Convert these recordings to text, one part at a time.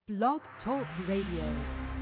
Blog Talk Radio.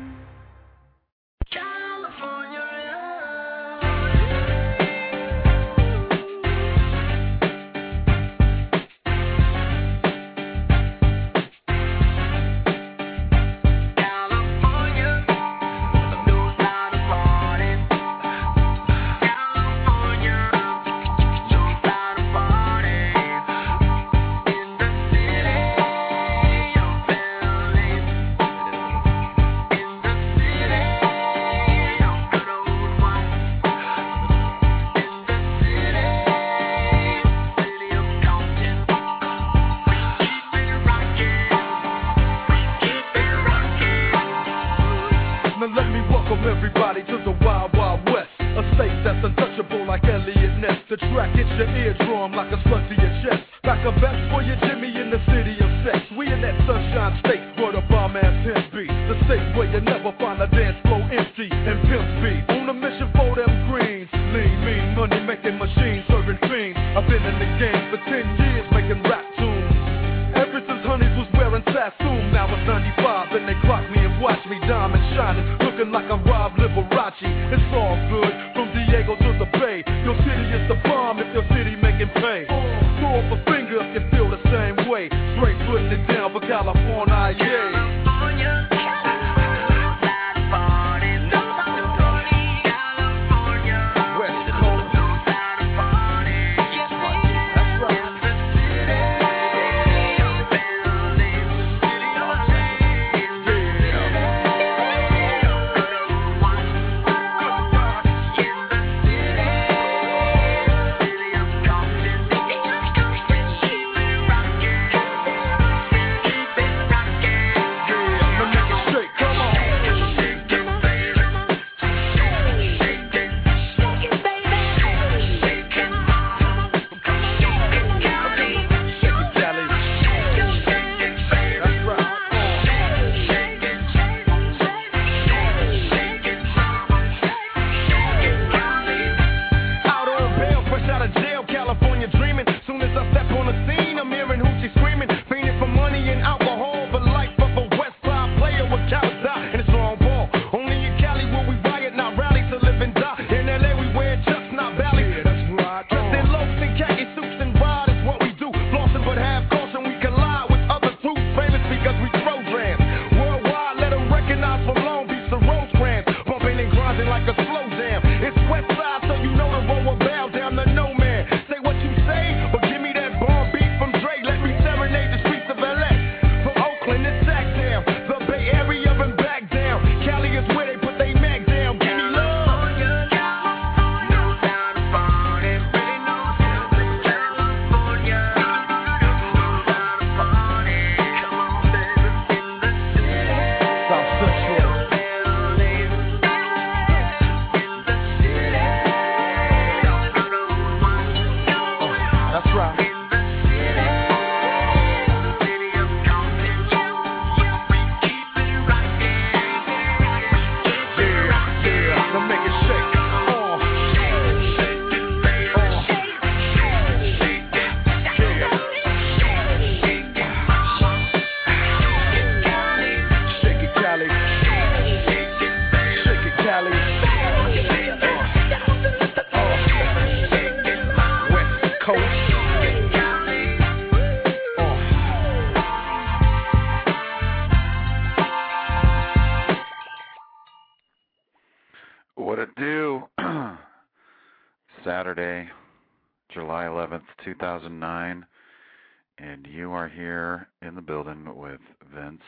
Saturday, July 11th, 2009, and you are here in the building with Vince.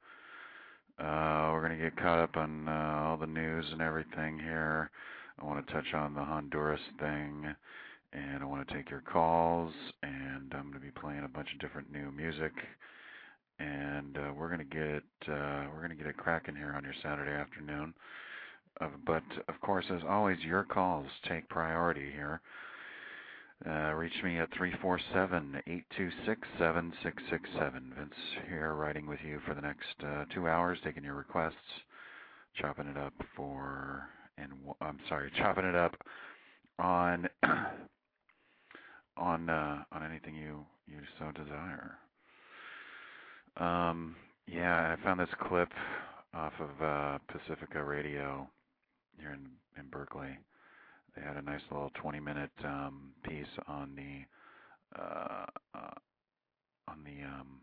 We're going to get caught up on all the news and everything here. I want to touch on the Honduras thing, and I want to take your calls, and I'm going to be playing a bunch of different new music, and we're going to get it cracking here on your Saturday afternoon. But, of course, as always, your calls take priority here. Reach me at 347-826-7667. Vince here, writing with you for the next 2 hours, taking your requests, chopping it up on anything you so desire. Yeah, I found this clip off of Pacifica Radio here in Berkeley. They had a nice little 20-minute piece on the on the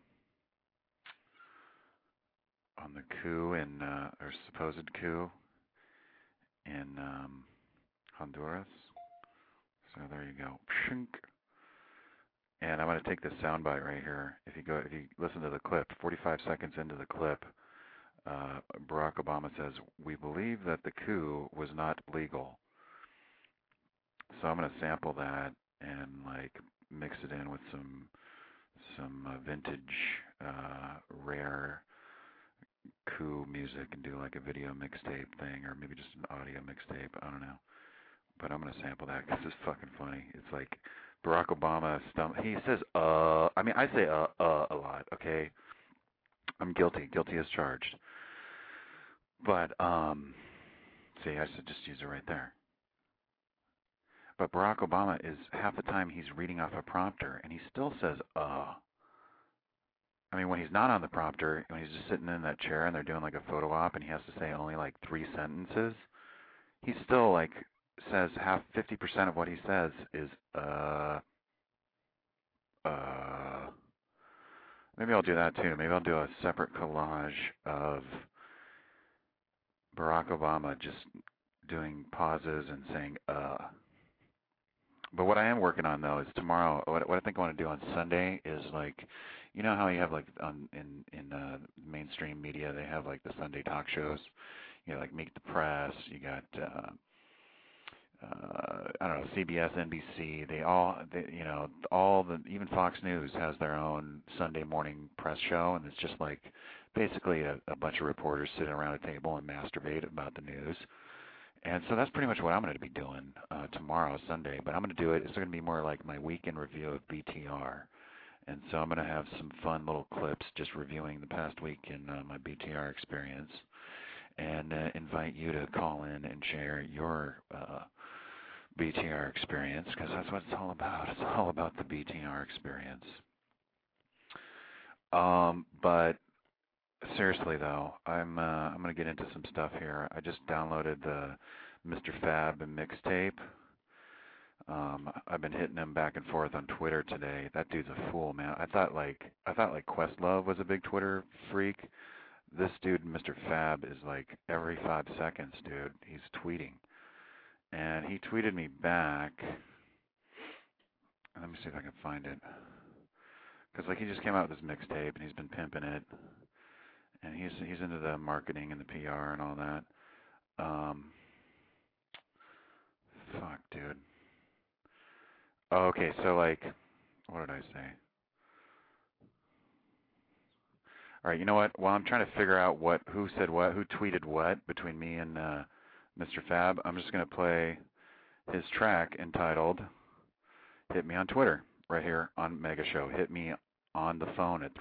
on the coup in or supposed coup in Honduras. So there you go. Pshink. And I'm going to take this soundbite right here. If you listen to the clip, 45 seconds into the clip, Barack Obama says, "We believe that the coup was not legal." So I'm going to sample that and like mix it in with some vintage rare coup music and do like a video mixtape thing, or maybe just an audio mixtape. I don't know. But I'm going to sample that because it's fucking funny. It's like Barack Obama, he says, I mean, I say, a lot, okay? I'm guilty as charged. But, see, I should just use it right there. But Barack Obama is, half the time he's reading off a prompter, and he still says, I mean, when he's not on the prompter, when he's just sitting in that chair and they're doing like a photo op and he has to say only like 3 sentences, he still like says 50% of what he says is, Maybe I'll do that too. Maybe I'll do a separate collage of Barack Obama just doing pauses and saying, But what I am working on though is tomorrow, what I think I want to do on Sunday is like, you know how you have like in mainstream media, they have like the Sunday talk shows, you know, like Meet the Press, you got, I don't know, CBS, NBC, you know, even Fox News has their own Sunday morning press show, and it's just like basically a bunch of reporters sitting around a table and masturbate about the news. And so that's pretty much what I'm going to be doing tomorrow, Sunday. But I'm going to do it, it's going to be more like my weekend review of BTR. And so I'm going to have some fun little clips just reviewing the past week in my BTR experience, and invite you to call in and share your BTR experience, because that's what it's all about. It's all about the BTR experience. But seriously though, I'm going to get into some stuff here. I just downloaded the Mr. Fab mixtape. I've been hitting him back and forth on Twitter today. That dude's a fool, man. I thought like Questlove was a big Twitter freak. This dude, Mr. Fab, is like every 5 seconds, dude, he's tweeting. And he tweeted me back. Let me see if I can find it. Because like he just came out with this mixtape and he's been pimping it. And he's into the marketing and the PR and all that. Fuck, dude. Oh, okay, so like, what did I say? All right, you know what? While I'm trying to figure out who said what, who tweeted what between me and Mr. Fab, I'm just going to play his track entitled "Hit Me on Twitter" right here on Mega Show. Hit me on the phone at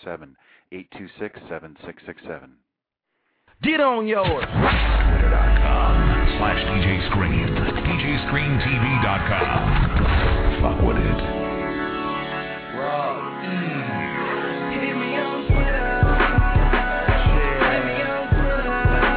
347-826-7667. Get on yours. Twitter.com/DJ Screen. DJScreenTV.com. Fuck with it. Hit me on Twitter. Hit me on Twitter.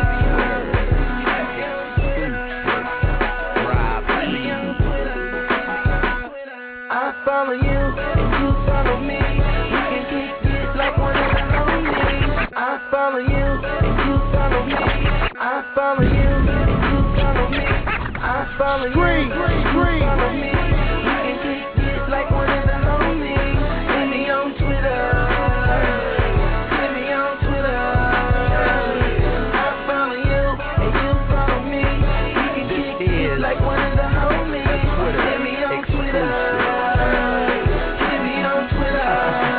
Hit me on Twitter. I follow you and you follow me. We can kick it like one of the homies. I follow you and you follow me. I follow you and you follow me. I follow you and you follow me. We can kick it like one of the homies. Hit me on Twitter. Hit me on Twitter. I follow you and you follow me. We can kick it like one of the homies. Hit me on Twitter. Hit me on Twitter.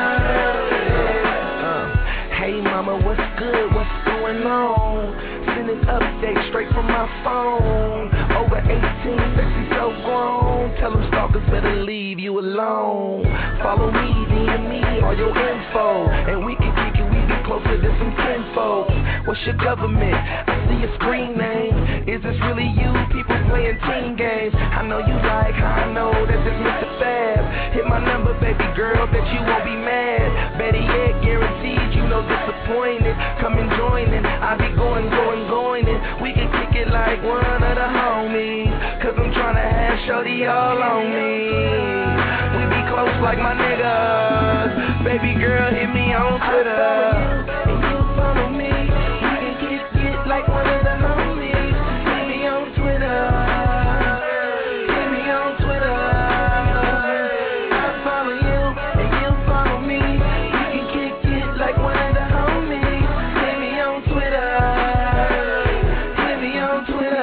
Hey mama, what's good? What's going on? Sending updates straight from my phone. Over 18, sexy so grown. Tell them stalkers better leave you alone. Follow me, DM me, all your info. And we can kick it, we be closer than some kinfolk. What's your government? I see a screen name. Is this really you? People playing team games. I know you like how I know that this Mr. Fab. Hit my number, baby girl, bet you won't be mad. Better yet, guaranteed, you know so disappointed. Come and join in, I be going in. We can kick it like one of the homies, cause I'm tryna have shorty all on me. We be close like my niggas. Baby girl, hit me on Twitter. And you follow me. We can kick it like one of the homies. Hit me on Twitter. Hit me on Twitter. I follow you and you follow me. We can kick it like one of the homies. Hit me on Twitter. Hit me on Twitter.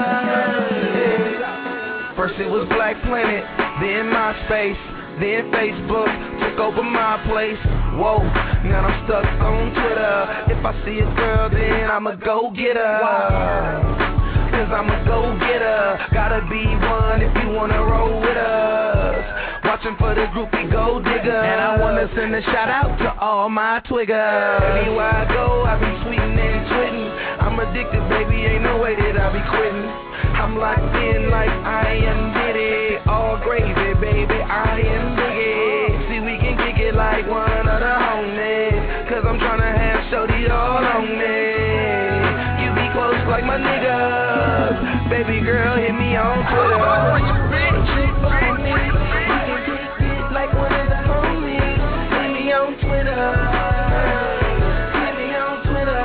Yeah. First it was Black Planet, then MySpace, then Facebook took over my place. Whoa, now I'm stuck on Twitter. If I see a girl, then I'ma go get her. Cause I'm a go getter. Gotta be one if you wanna roll with us. Watching for the groupie gold digger. And I wanna send a shout out to all my twiggers. Anywhere I go, I be tweeting and twitting. I'm addicted, baby, ain't no way that I be quitting. I'm locked in like I am Diddy. All gravy, baby, I am Biggie. See, we can kick it like one of the homies, cause I'm tryna have shorty all on me. You be close like my niggas. Baby girl, hit me on Twitter. You follow me. We can kick it like one of the homies. Hit me on Twitter. Hit me on Twitter.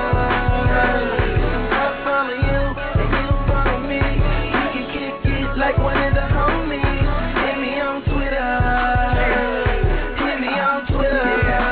I follow you and you follow me. We can kick it like one of the homies. Hit me on Twitter. Hit me on Twitter.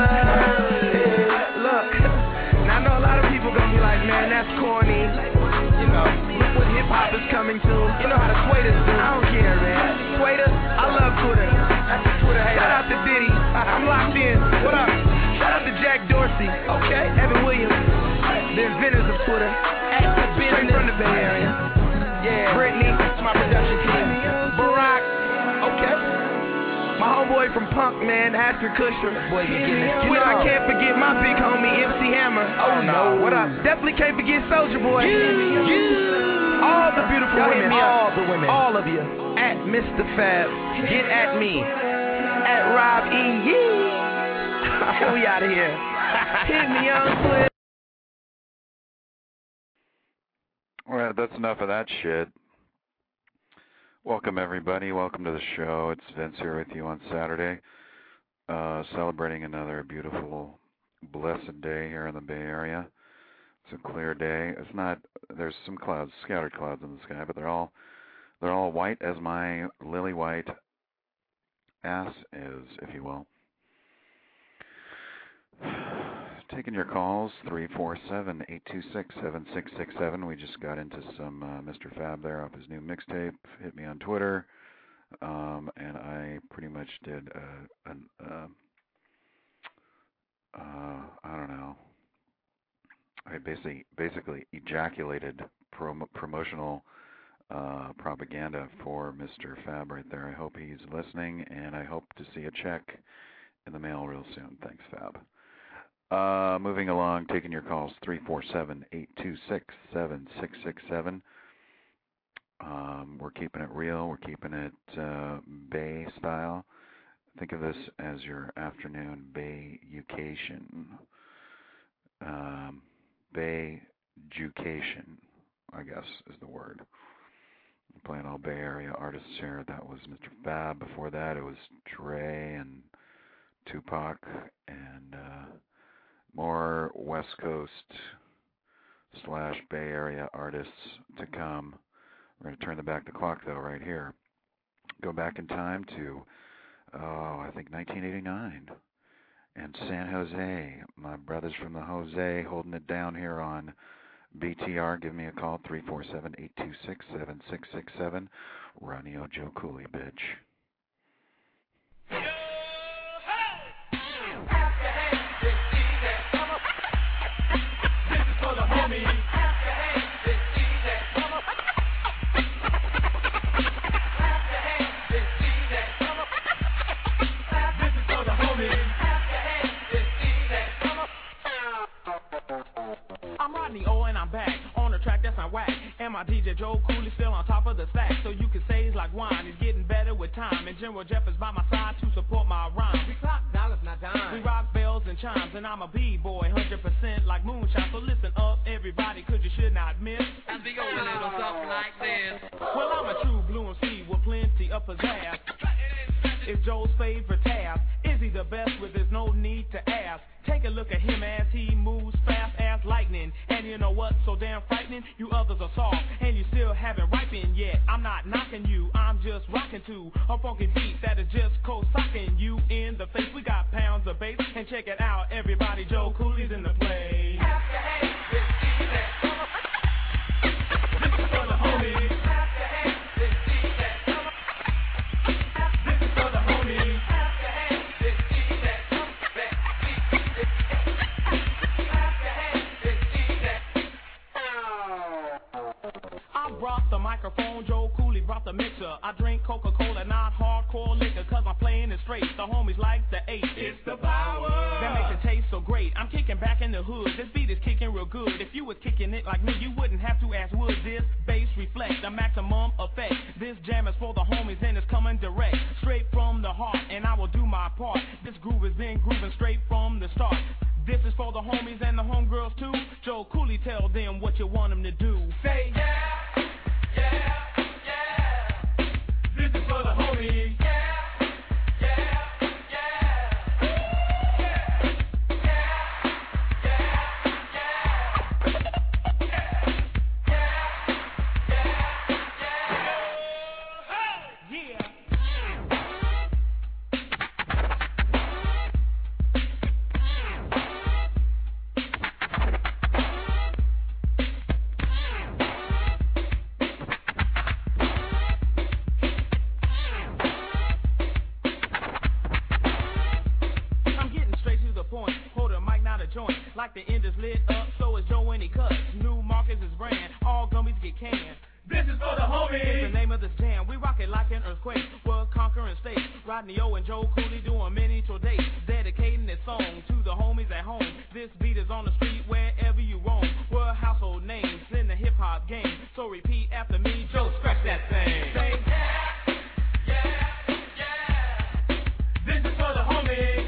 Look, now I know a lot of people gonna be like, man, that's corny. You know, look what hip hop is coming to. You know how the Twitters do. I don't care, man. Twitter, I love Twitter. That's the Twitter hater. Shout out to Diddy. I'm locked in. What up? Shout out to Jack Dorsey. Okay. Evan Williams, the inventors of Twitter. At the business from the Bay Area. Yeah. Brittany, it's my production team. Barack. Okay. My homeboy from Punk, man, Ashton Kutcher. Boy, you know I can't forget my big homie MC Hammer. Oh no. What up? Definitely can't forget Soulja Boy. All the beautiful women. All the women. All of you. At Mr. Fab. Get at me. At Rob E. Yee. We out of here. Hit me on Twitter. Well, that's enough of that shit. Welcome, everybody. Welcome to the show. It's Vince here with you on Saturday, celebrating another beautiful, blessed day here in the Bay Area. It's a clear day. It's not. There's some clouds, scattered clouds in the sky, but they're all white as my lily white ass is, if you will. Taking your calls, 347-826-7667. We just got into some Mr. Fab there off his new mixtape. Hit me on Twitter, and I pretty much did I don't know. I basically ejaculated promotional propaganda for Mr. Fab right there. I hope he's listening, and I hope to see a check in the mail real soon. Thanks, Fab. Moving along, taking your calls, 347-826-7667. We're keeping it real. We're keeping it Bay style. Think of this as your afternoon Bay-ucation. Bay-jucation, I guess, is the word. I'm playing all Bay Area artists here. That was Mr. Fab. Before that, it was Dre and Tupac and more West Coast / Bay Area artists to come. We're going to turn back the clock, though, right here. Go back in time to, I think 1989. And San Jose. My brothers from the Jose holding it down here on BTR. Give me a call, 347-826-7667. Ronnie Joe Cooley, bitch. And my DJ Joe Cooley still on top of the stack, so you can say he's like wine. He's getting better with time, and General Jeff is by my side to support my rhyme. We clock dollars, not dimes. We rock bells and chimes, and I'm a B-boy, 100% like moonshine. So listen up, everybody, 'cause you should not miss. As we go a little something like this. Well, I'm a true blue MC with plenty of pizzazz. It's Joe's favorite task. Is he the best? Well, there's no need to ask. Take a look at him as he moves fast as lightning. And you know what's so damn frightening? You others are soft, and you still haven't ripened yet. I'm not knocking you, I'm just rocking to a funky beat that is just co-socking you in the face. We got pounds of bass, and check it out, everybody, Joe Cooley's in the place. This is for the homies. Brought the microphone, Joe Cooley brought the mixer. I drink Coca-Cola, not hardcore liquor, 'cause I'm playing it straight. The homies like the 8. It's the power that makes it taste so great. I'm kicking back in the hood. This beat is kicking real good. If you was kicking it like me, you wouldn't have to ask, would this bass reflect the maximum effect? This jam is for the homies and it's coming direct, straight from the heart, and I will do my part. This groove has been grooving straight from the start. This is for the homies and the homegirls too. Joe Cooley, tell them what you want them to do. Say yeah. Yeah, yeah. This is for the homies. Yeah, yeah, yeah. Yeah, yeah, yeah, yeah. Yeah. Like the end is lit up, so is Joe when he cuts. New Marcus is brand, all gummies get canned. This is for the homies. It's the name of this jam. We rock it like an earthquake. We're conquering states. Rodney O and Joe Cooley doing many tour dates, dedicating this song to the homies at home. This beat is on the street wherever you roam. We're household names in the hip hop game. So repeat after me, Joe, scratch that thing. Say yeah, yeah, yeah. This is for the homies.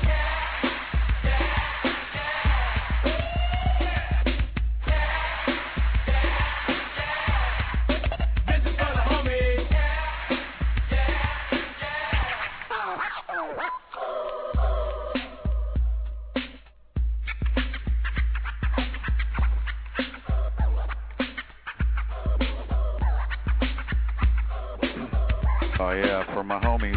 Oh yeah, for my homies.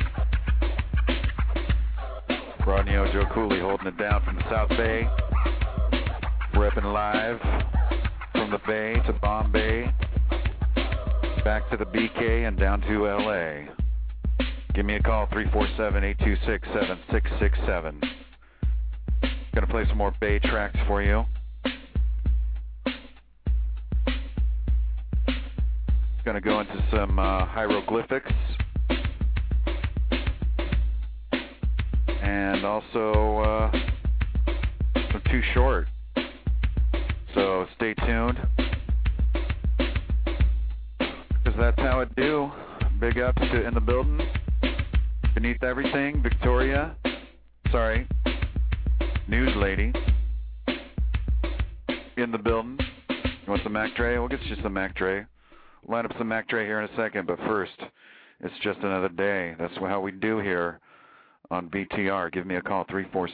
Rodney O, Joe Cooley holding it down from the South Bay. Repping live from the Bay to Bombay, back to the BK and down to LA. Give me a call, 347-826-7667. Gonna play some more Bay tracks for you. Gonna go into some hieroglyphics and also some Too Short. So stay tuned, because that's how it do. Big ups to In the Building, Beneath Everything, Victoria, News Lady, In the Building. You want some Mac Dre? We'll get you some Mac Dre. Line up some Mac Dre here in a second, but first, it's just another day. That's how we do here on BTR. Give me a call,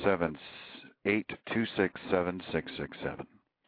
347-826-7667.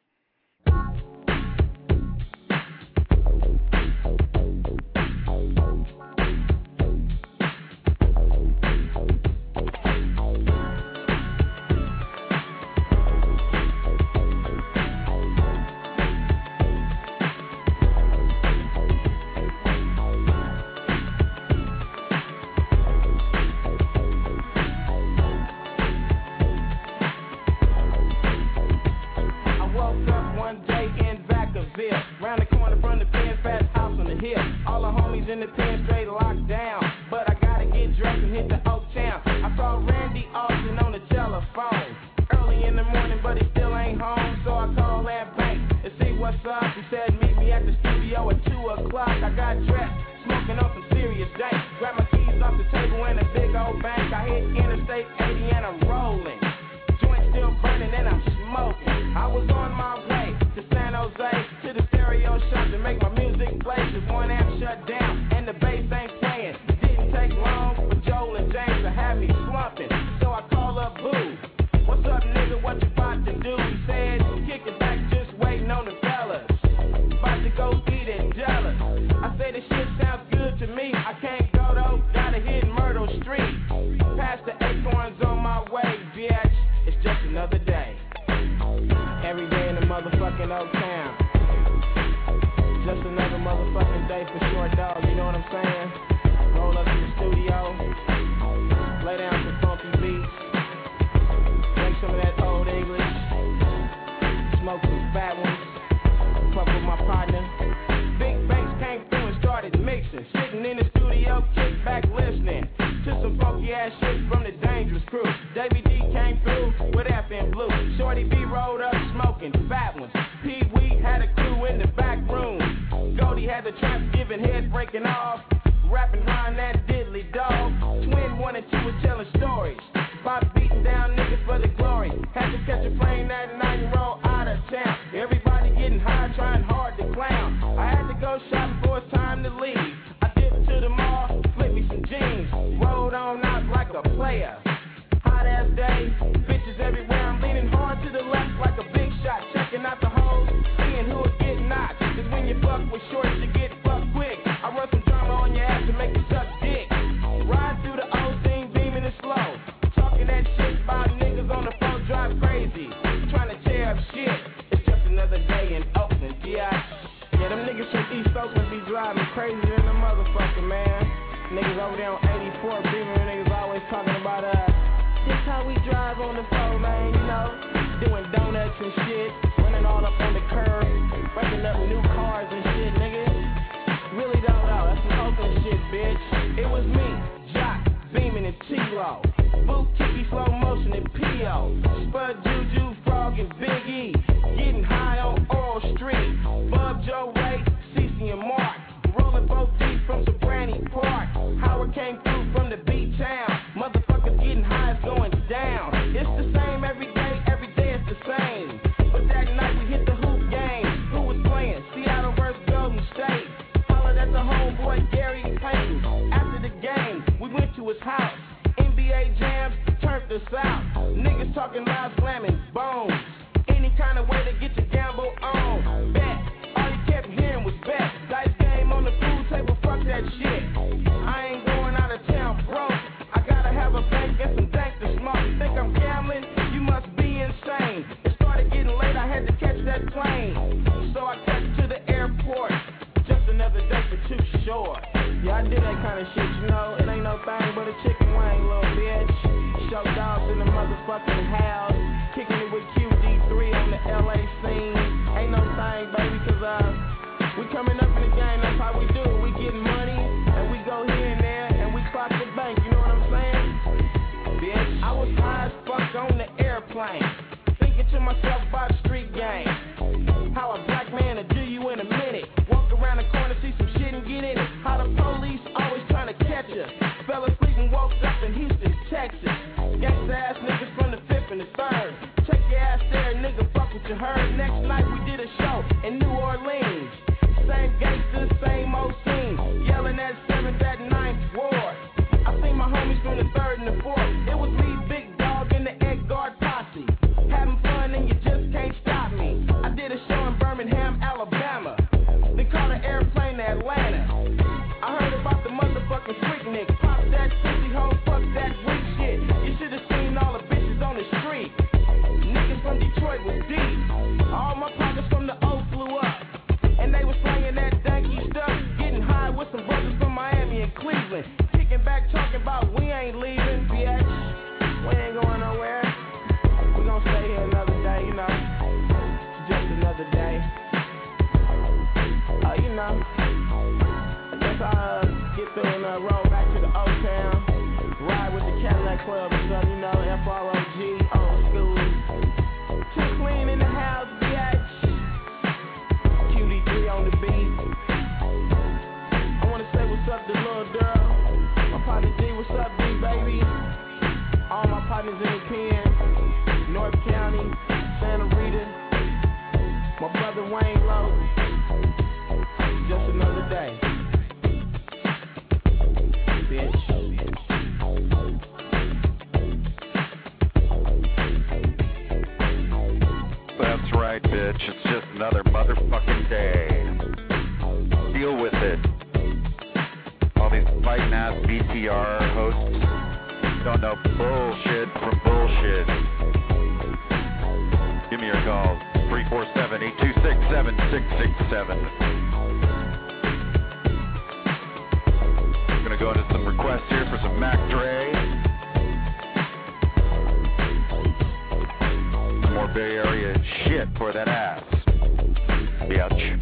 Round the corner from the pen, fast house on the hill. All the homies in the pen straight locked down. But I gotta get dressed and hit the Oak Town. I saw Randy Austin on the telephone early in the morning, but he still ain't home. So I called that bank and see what's up. He said meet me at the studio studio at 2 o'clock. I got dressed, smoking on some serious dank. Grab my keys off the table in a big old bank. I hit Interstate 80 and I'm rolling. Joint still burning and I'm smoking. I was on my way to San Jose, to the stereo shop to make my music play. Cause one amp shut down and the bass ain't playing. It didn't take long for Joel and James to have me slumping. So I call up Boo. What's up, nigga? What you about to do? He said, kick it back, just waiting on the fellas. About to go eat it, jealous. I said, this shit sounds good to me. I can't go though, gotta hit Myrtle Street. Past the Acorns on my way, bitch. It's just another day. Every day in the motherfucking Oak Town. Just another motherfucking day for sure, dog. You know what I'm saying? Roll up to the studio, lay down some funky beats, drink some of that old English, smoke some fat ones, fuck with my partner. Big Banks came through and started mixing. Sitting in the studio, kick back listening to some funky ass shit from the Dangerous Crew. Davey D came through with FM Blue. Shorty B rolled up smoking fat ones. Pee Wee had a crew in the back room. Goldie had the trap giving head breaking off. Rapping around that diddly dog. Twin 1 and 2 was telling stories about beating down niggas for the glory. Had to catch a plane that night and roll out of town. Everybody getting high, trying hard to clown. I had to go shopping before it's time to leave. I dipped to the mall, flipped me some jeans, rolled on out like a player. Hot ass day, bitches everywhere. I'm leaning hard to the left like a big shot, checking out the hoes, seeing who will get knocked. Cause when you fuck with shorts, you get fucked quick. I run some drama on your ass to make you suck dick. Ride through the old scene, beaming it slow. Talking that shit about niggas on the phone, drive crazy. Trying to tear up shit. It's just another day in Oakland, yeah. Yeah, them niggas from East Oakland be driving crazy than the motherfucker, man. Niggas over there on 84 beaming, niggas always talking about this how we drive on the floor, man, you know. Doing donuts and shit, running all up on the curb, breaking up new cars and shit, nigga. Really don't know, that's some Oakland shit, bitch. It was me, Jock, Beamin' and T-Lo, Boo, Kiki, Slow Motion and P.O., Spud, Juju, Frog and Big E, getting high on Oral Street, Bub, Joe, Ray, Cece and Mark, rolling both deep from Sobrani Park. Howard came through from the B-Town, motherfuckers getting high, it's going down. It's the same every day it's the same. But that night we hit the hoop game. Who was playing? Seattle versus Golden State. Hollered at the homeboy Gary Payton. After the game, we went to his house. NBA jams turned us out. Niggas talking loud, slamming bones. Any kind of way to get your gamble on. Bet. All you kept hearing was bet. Dice game on the food table, fuck that shit. I ain't going out of town broke. I gotta have a bank and some dank to smoke. You think I'm gambling? You must be insane. It started getting late, I had to catch that plane. So I cut to the airport. Just another day for Too Short. Yeah, I did that kind of shit, you know. It ain't no thing but a chicken wing, little bitch. Show dogs in the motherfucking house. Kicking it with QD3 on the LA scene. Ain't no thing, baby, cause we coming up in the game, that's how we do it. We getting money, and we go here and there, and we clock the bank, you know what I'm saying? Bitch, I was high as fuck on the airplane, thinking to myself about street game. How a black man will do you in a minute. Walk around the corner, see some shit and get in it. How the police always trying to catch us. Fell asleep and woke up in Houston, Texas. Gangsta ass niggas from the 5th and the 3rd. Check your ass there, nigga, fuck what you heard. Next night we did a show in New Orleans. Same gangsters, same old scene. Yelling at 7th, at 9th Ward. I seen my homies from the 3rd and the 4th. It was me, Big Dog, and the Ed Guard posse. Having fun and you just can't stop me. I did a show in Birmingham, Alabama. They called an airplane to Atlanta. I heard about the motherfucking freak nigga. Pop that pussy hoe, fuck that weak shit. You should've seen all the bitches on the street. Niggas from Detroit was deep. All my pockets from the O flew up. And they was playing that danky stuff. Getting high with some brothers from Miami and Cleveland. Kicking back talking about we ain't leaving, bitch. We ain't going nowhere. We gon' stay here another day, you know. Just another day. You know. I guess I'll get through and roll back to the Old Town. Ride with the Cadillac Club or something, you know. FROG, old school. Too clean in the house, bitch. QD3 on the beat. My brother Wayne Lowe, just another day. Bitch. That's right, bitch. It's just another motherfucking day. Deal with it. All these fighting ass BTR hosts don't know bullshit from bullshit. Give me your calls. 347-826-7667. Gonna go into some requests here for some Mac Dre. Some more Bay Area shit for that ass. Bitch.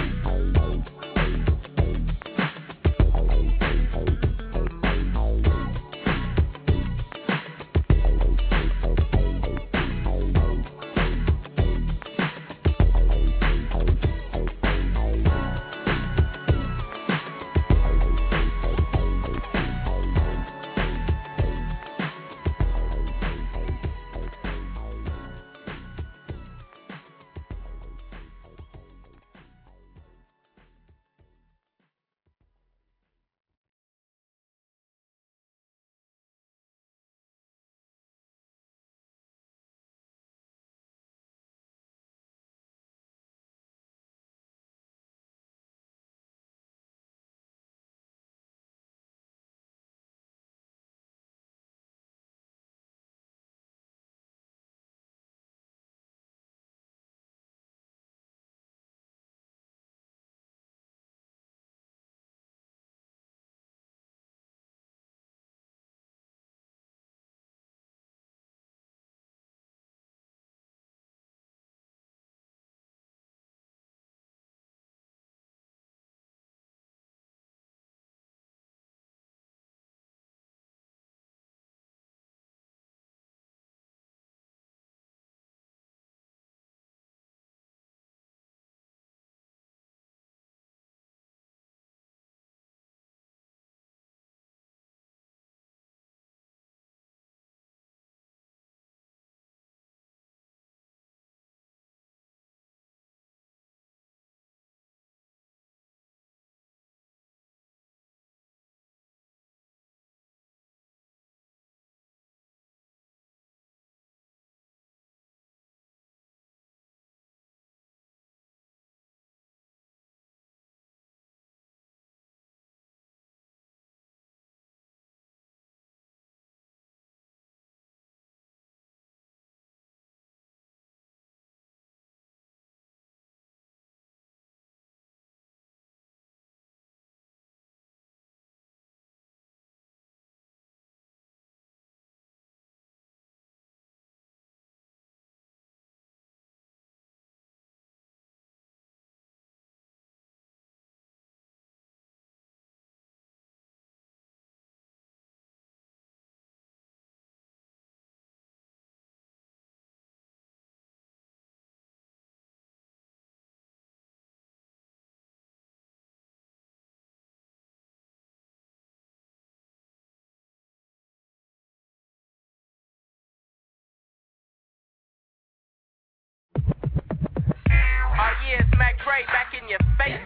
Yeah, it's Mac Dre back in your face.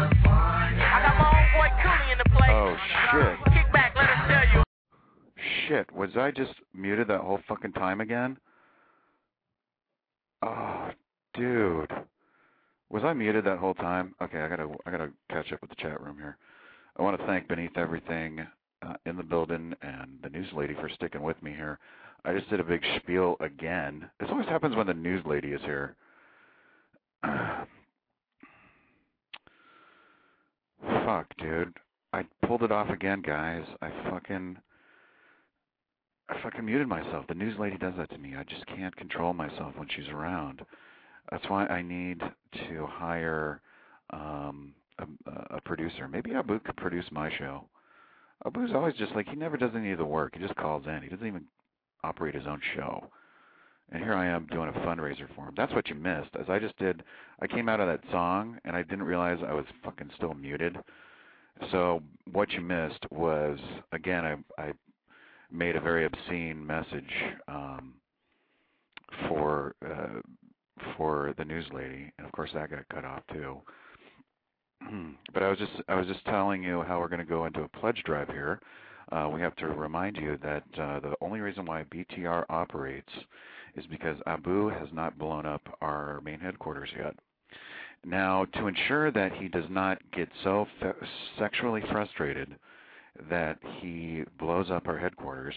I got my own boy Cooley in the place. Oh, shit. Kick back, let us tell you. Shit, was I just muted that whole fucking time again? Oh, dude. Was I muted that whole time? Okay, I gotta catch up with the chat room here. I want to thank Beneath Everything in the building and the news lady for sticking with me here. I just did a big spiel again. This always happens when the news lady is here. Fuck, dude. I pulled it off again, guys. I fucking muted myself. The news lady does that to me. I just can't control myself when she's around. That's why I need to hire a producer. Maybe Abu could produce my show. Abu's always just like, he never does any of the work. He just calls in. He doesn't even operate his own show. And here I am doing a fundraiser for him. That's what you missed. As I just did, I came out of that song, and I didn't realize I was fucking still muted. So what you missed was, again, I made a very obscene message for for the news lady, and of course that got cut off too. But I was just telling you how we're going to go into a pledge drive here. We have to remind you that the only reason why BTR operates is because Abu has not blown up our main headquarters yet. Now, to ensure that he does not get so sexually frustrated that he blows up our headquarters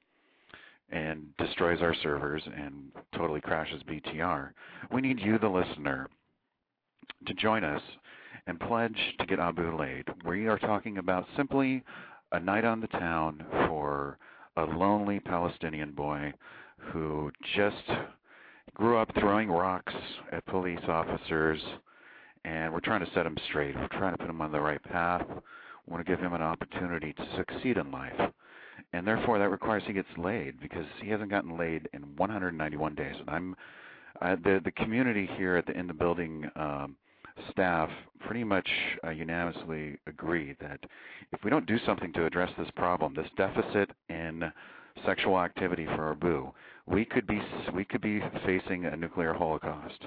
and destroys our servers and totally crashes BTR, we need you, the listener, to join us and pledge to get Abu laid. We are talking about simply a night on the town for a lonely Palestinian boy who just grew up throwing rocks at police officers, and we're trying to set him straight. We're trying to put him on the right path. We want to give him an opportunity to succeed in life. And therefore, that requires he gets laid, because he hasn't gotten laid in 191 days. And the community here at the In the Building staff pretty much unanimously agree that if we don't do something to address this problem, this deficit in sexual activity for Abu, we could be facing a nuclear holocaust.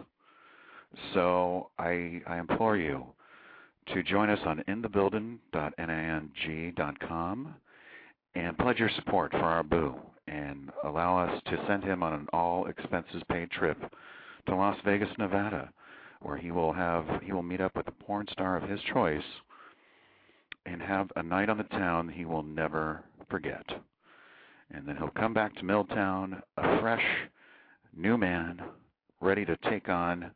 So I implore you to join us on inthebuilding.ning.com and pledge your support for our Abu and allow us to send him on an all-expenses-paid trip to Las Vegas, Nevada, where he will meet up with a porn star of his choice and have a night on the town he will never forget. And then he'll come back to Milltown, a fresh, new man, ready to take on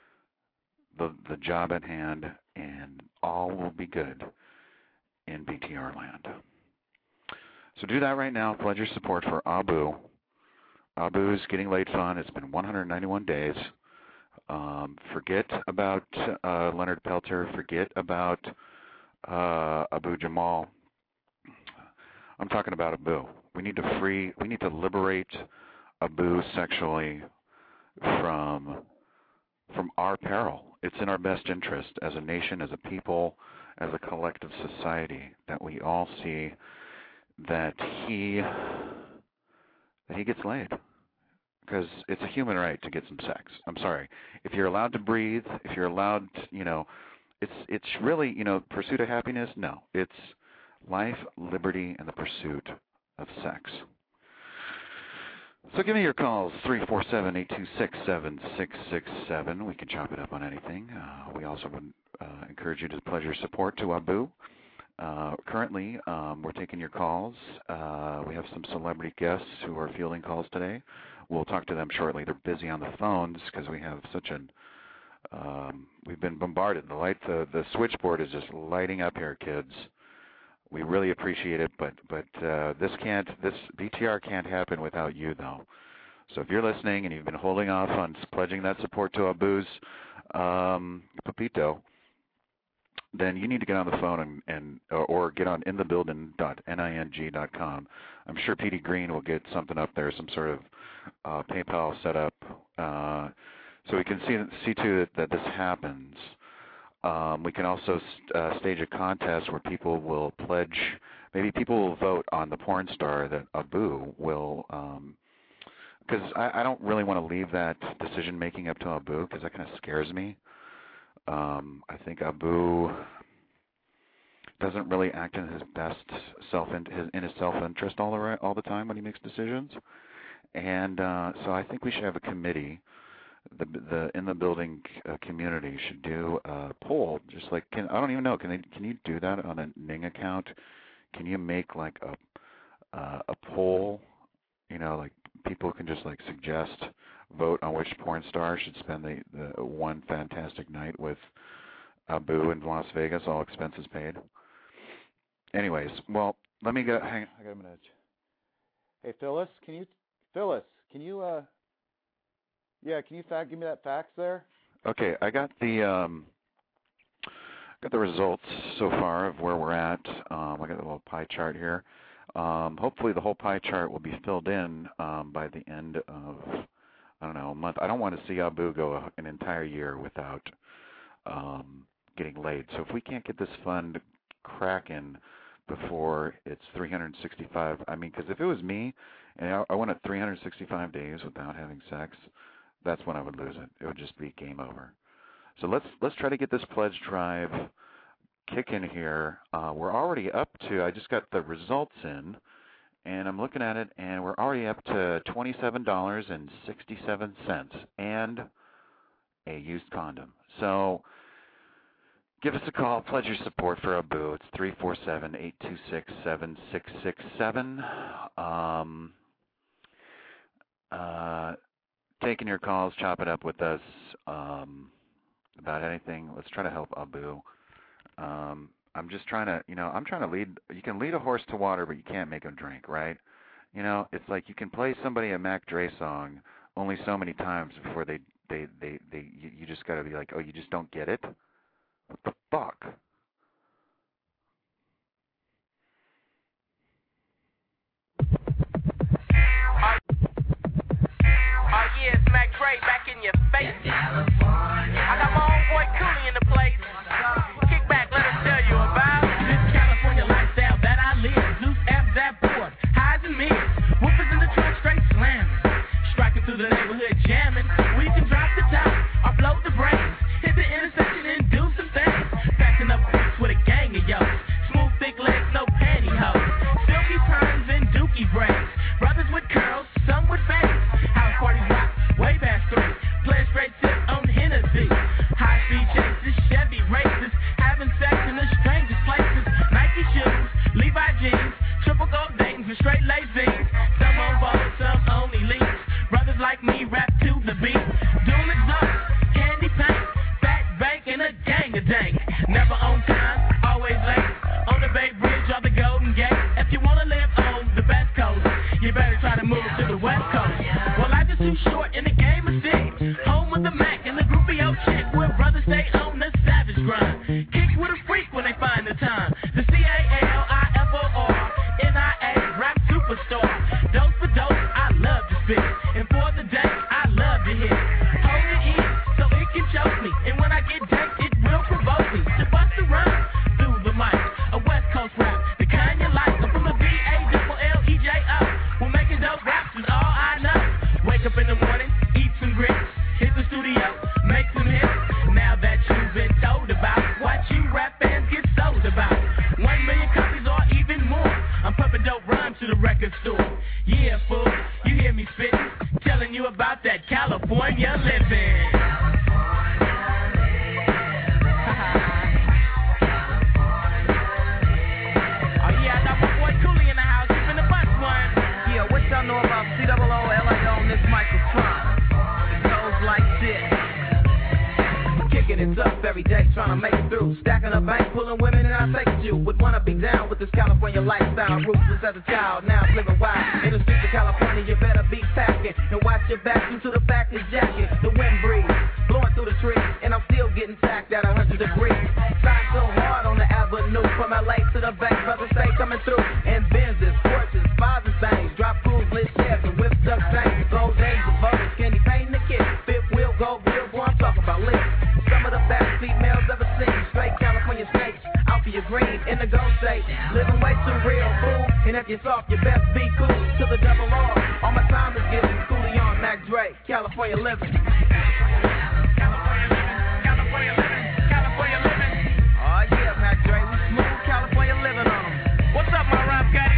the job at hand, and all will be good in BTR land. So do that right now. Pledge your support for Abu. Abu's Getting Laid Fun. It's been 191 days. Forget about Leonard Peltier. Forget about Abu Jamal. I'm talking about Abu. We need to liberate Abu sexually from our peril. It's in our best interest as a nation, as a people, as a collective society, that we all see that he gets laid. Because it's a human right to get some sex. I'm sorry. If you're allowed to breathe, if you're allowed to, it's really, pursuit of happiness? No. It's life, liberty, and the pursuit of sex. So give me your calls, 347-826-7667. We can chop it up on anything. We also would encourage you to pledge your support to Abu. Currently, we're taking your calls. We have some celebrity guests who are fielding calls today. We'll talk to them shortly. They're busy on the phones because we have such we've been bombarded. The switchboard is just lighting up here, kids. We really appreciate it, but this BTR can't happen without you, though. So if you're listening and you've been holding off on pledging that support to Abu's Papito, then you need to get on the phone or get on inthebuilding.ning.com. I'm sure Petey Green will get something up there, some sort of PayPal set up, so we can see to it that this happens. We can also stage a contest where people will pledge. Maybe people will vote on the porn star that Abu will, because I don't really want to leave that decision making up to Abu, because that kind of scares me. I think Abu doesn't really act in his best self-interest all the time when he makes decisions, and so I think we should have a committee. The In the Building community should do a poll, just like I don't even know. Can you do that on a Ning account? Can you make like a poll? Like people can just like suggest, vote on which porn star should spend the one fantastic night with Abu in Las Vegas, all expenses paid. Anyways, well, let me go. Hang on, I got a minute. Hey, Phyllis, can you give me that fax there? Okay, I got the results so far of where we're at. I got a little pie chart here. Hopefully the whole pie chart will be filled in by the end of, I don't know, a month. I don't want to see Abu go an entire year without getting laid. So if we can't get this fund cracking before it's 365, because if it was me and I went at 365 days without having sex, that's when I would lose it. It would just be game over. So let's try to get this pledge drive kicking here. We're already up to, I just got the results in, and I'm looking at it, and we're already up to $27.67 and a used condom. So give us a call, pledge your support for Abu. It's 347-826-7667. Taking your calls, chop it up with us about anything. Let's try to help Abu. I'm just trying to, I'm trying to lead. You can lead a horse to water, but you can't make him drink, right? It's like you can play somebody a Mac Dre song only so many times before you just got to be like, oh, you just don't get it? What the fuck? Oh yeah, it's Mac Dre back in your face. I got my own boy Cooley in the place. Kick back, let us tell you about this California lifestyle that I live. Loose abs at board, highs and mids. Whoopers in the truck, straight slamming. Striking through the neighborhood, jamming. We can drop the top, or blow the brains. Hit the intersection and do some things. Passing up bricks with a gang of yo. Smooth, thick legs, no pantyhose. Silky perms and dookie braids. Brothers with curls, some with bangs. House parties rock, way past 3. Playing straight tip on Hennessy. High speed chases, Chevy races. Having sex in the strangest places. Nike shoes, Levi jeans. Triple gold datings with straight lace jeans. Some on boats, some only leaves. Brothers like me rap to the beat. Doom exhaust, candy paint. Fat bank and a gang of dank. Never on time, always late. On the Bay Bridge or the Golden Gate. If you wanna live on the best coast, you better try to move to the West Coast. Well, life is too short in the game of six. Home with the Mac and the groupie old chick. Where brothers stay on the savage grind. Kick with a freak when they find the time. The CALIFOR, rap superstar. Dose for dose, I love to spit. And for the day, I love to hit. Hold it in so it can choke me. And when I get danked, it will provoke me to bust a rhyme through the mic. A West Coast rap, the kind you like. I'm from the VALLEJO. We're making dope raps is all I know. Wake up in the morning, eat some grits, hit the studio, make some hits. Now that you've been told about what you rap fans get sold about. 1 million copies or even more. I'm pumping dope rhymes to the record store. Yeah, fool, you hear me spitting, telling you about that California living. Oh yeah, I got my boy Cooley in the house, keeping the bus one. Yeah, what y'all know about COOLA on this microphone? It goes like this. Kicking it up every day, trying to make it through. Stacking up bank, pulling women, and I take you. Would wanna be down with this California lifestyle. Ruthless as a child, now I'm living wild. In the streets of California, you better be packing. And watch your back due to the factory jacket. The wind breeze, blowing through the trees. And I'm still getting tacked at 100 degrees. Shine so hard on the avenue. From LA to the Bay, brothers stay coming through. And Benzes, Porsches, fathers, bangs. Drop crews, lit chefs, and whip duck tanks. Gold days of voters, candy painting the kids. Fifth wheel, gold wheel, boy, I'm talking about lit. Some of the best females ever seen. Straight California snakes, out for your green, in the gold state. Living way too real, fool. And if you're soft, you best be cool. To the double R, all my time is given. Cooley on Mac Dre, California living. California living, California living, California living. Oh yeah, Mac Dre, we smooth California living on them. What's up, my rap caddy?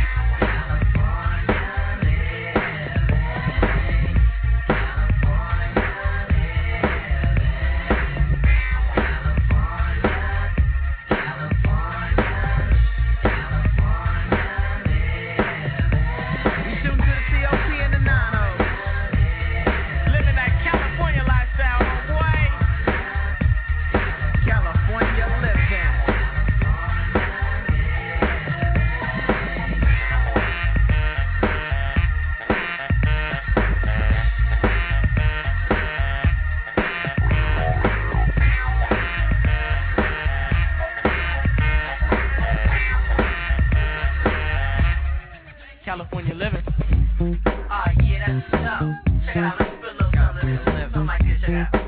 California living. Oh yeah, that's tough. Check it out, let's put a little something in this. Something like this, check it out.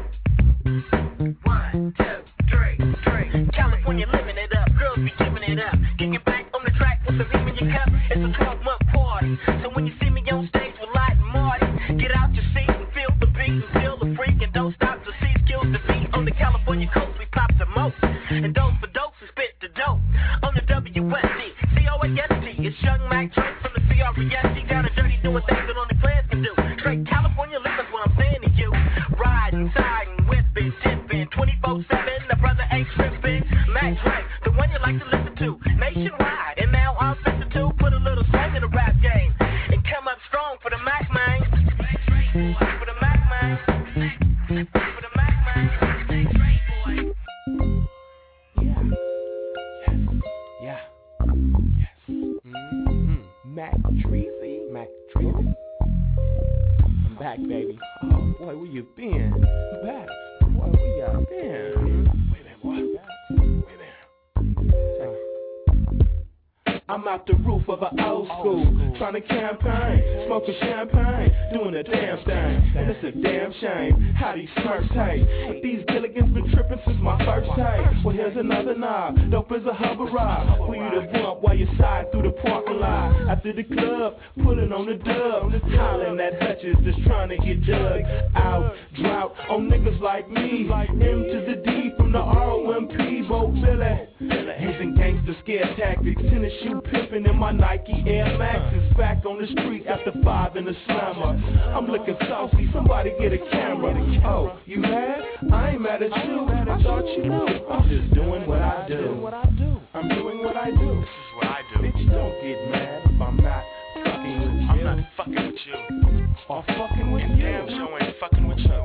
1, 2, 3. California living it up, girls be giving it up. Kicking back on the track with some him in your cup. It's a 12-month party, so when you see me on stage with Light and Marty, get out your seat and feel the beat and feel the your coast, we pop the most. And dose for dose, we spit the dope. On the WSD, C-O-A-S-T. It's Young Mac Drake from the C-R-E-S-T. Down and dirty, doing things that only plans can do. Straight California living's what I'm saying to you. Riding, siding, whipping, tipping, 24/7. The brother ain't tripping. Mac Drake, the one you like to listen to. Nationwide, and now I'm 52. Put a little slang in the rap game. And come up strong for the Mac, man. For the Mac, man. For the Mac, man. Yeah. Yes. Mac Treasy. Mac Treasy. I'm back, baby. Oh, boy, where you been? Back. Boy, where y'all been? Wait a minute, boy. Wait a minute. I'm out the roof of an old school, trying to campaign, smoking champagne, doing a damn thing, and it's a damn shame how these smirks hate. But these Gilligans been tripping since my first tape. Well, here's another knob, dope as a hover ride, for you to bump while you slide through the parking lot. After the club, pulling on the dub, hollering at hutches, just trying to get dug out. Drought on niggas like me, M to the D from the R-O-M-P, Bo Billy. Using gangster scare tactics, tennis shoe pimping in my Nike Air Maxes. Back on the street after 5 in the slammer. I'm looking saucy, somebody get a camera. Oh, you mad? I ain't mad at you. I thought you knew. I'm just doing what I do. I'm doing what I do. This is what I do. Bitch, don't get mad if I'm not fucking with you. I'm not fucking with you. Or fucking with And you. damn sure ain't fucking with you.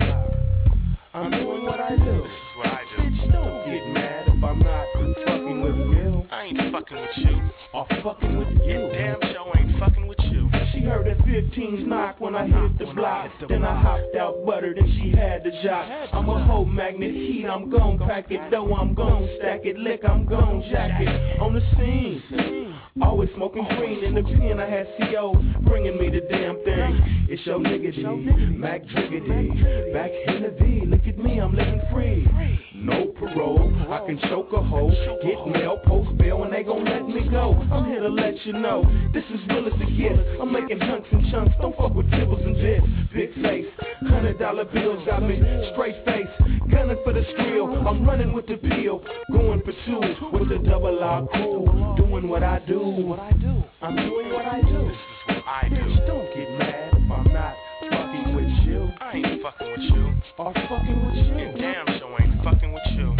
I'm doing what I do. This is what I do. Bitch, don't get mad if I'm not fucking with you. I ain't fucking with you. Or fucking with you. And damn sure ain't fucking with you. She heard that 15's knock when I hit the block. Then I hopped out buttered and she had the jock. I'm a whole magnet heat, I'm gon' pack it. Though I'm gon' stack it, lick, I'm gon' jack it. On the scene, always smoking green in the pen. I had CO bringing me the damn thing. It's your nigga D, Mac Driggity. Back in the V, look at me, I'm living free. No parole, I can choke a hoe, get mail, post bail, and they gon' let me go. I'm here to let you know, this is real as it gets. I'm making hunks and chunks, don't fuck with dribbles and bits. Big face, $100 bills got me straight face. Gunning for the skrill, I'm running with the peel. Going for two with the double R crew. Doing what I do. I'm doing what I do. This is what I do. Bitch, don't get mad if I'm not fucking with you. I ain't fucking with you. Or fucking with you. And damn sure ain't fucking with you.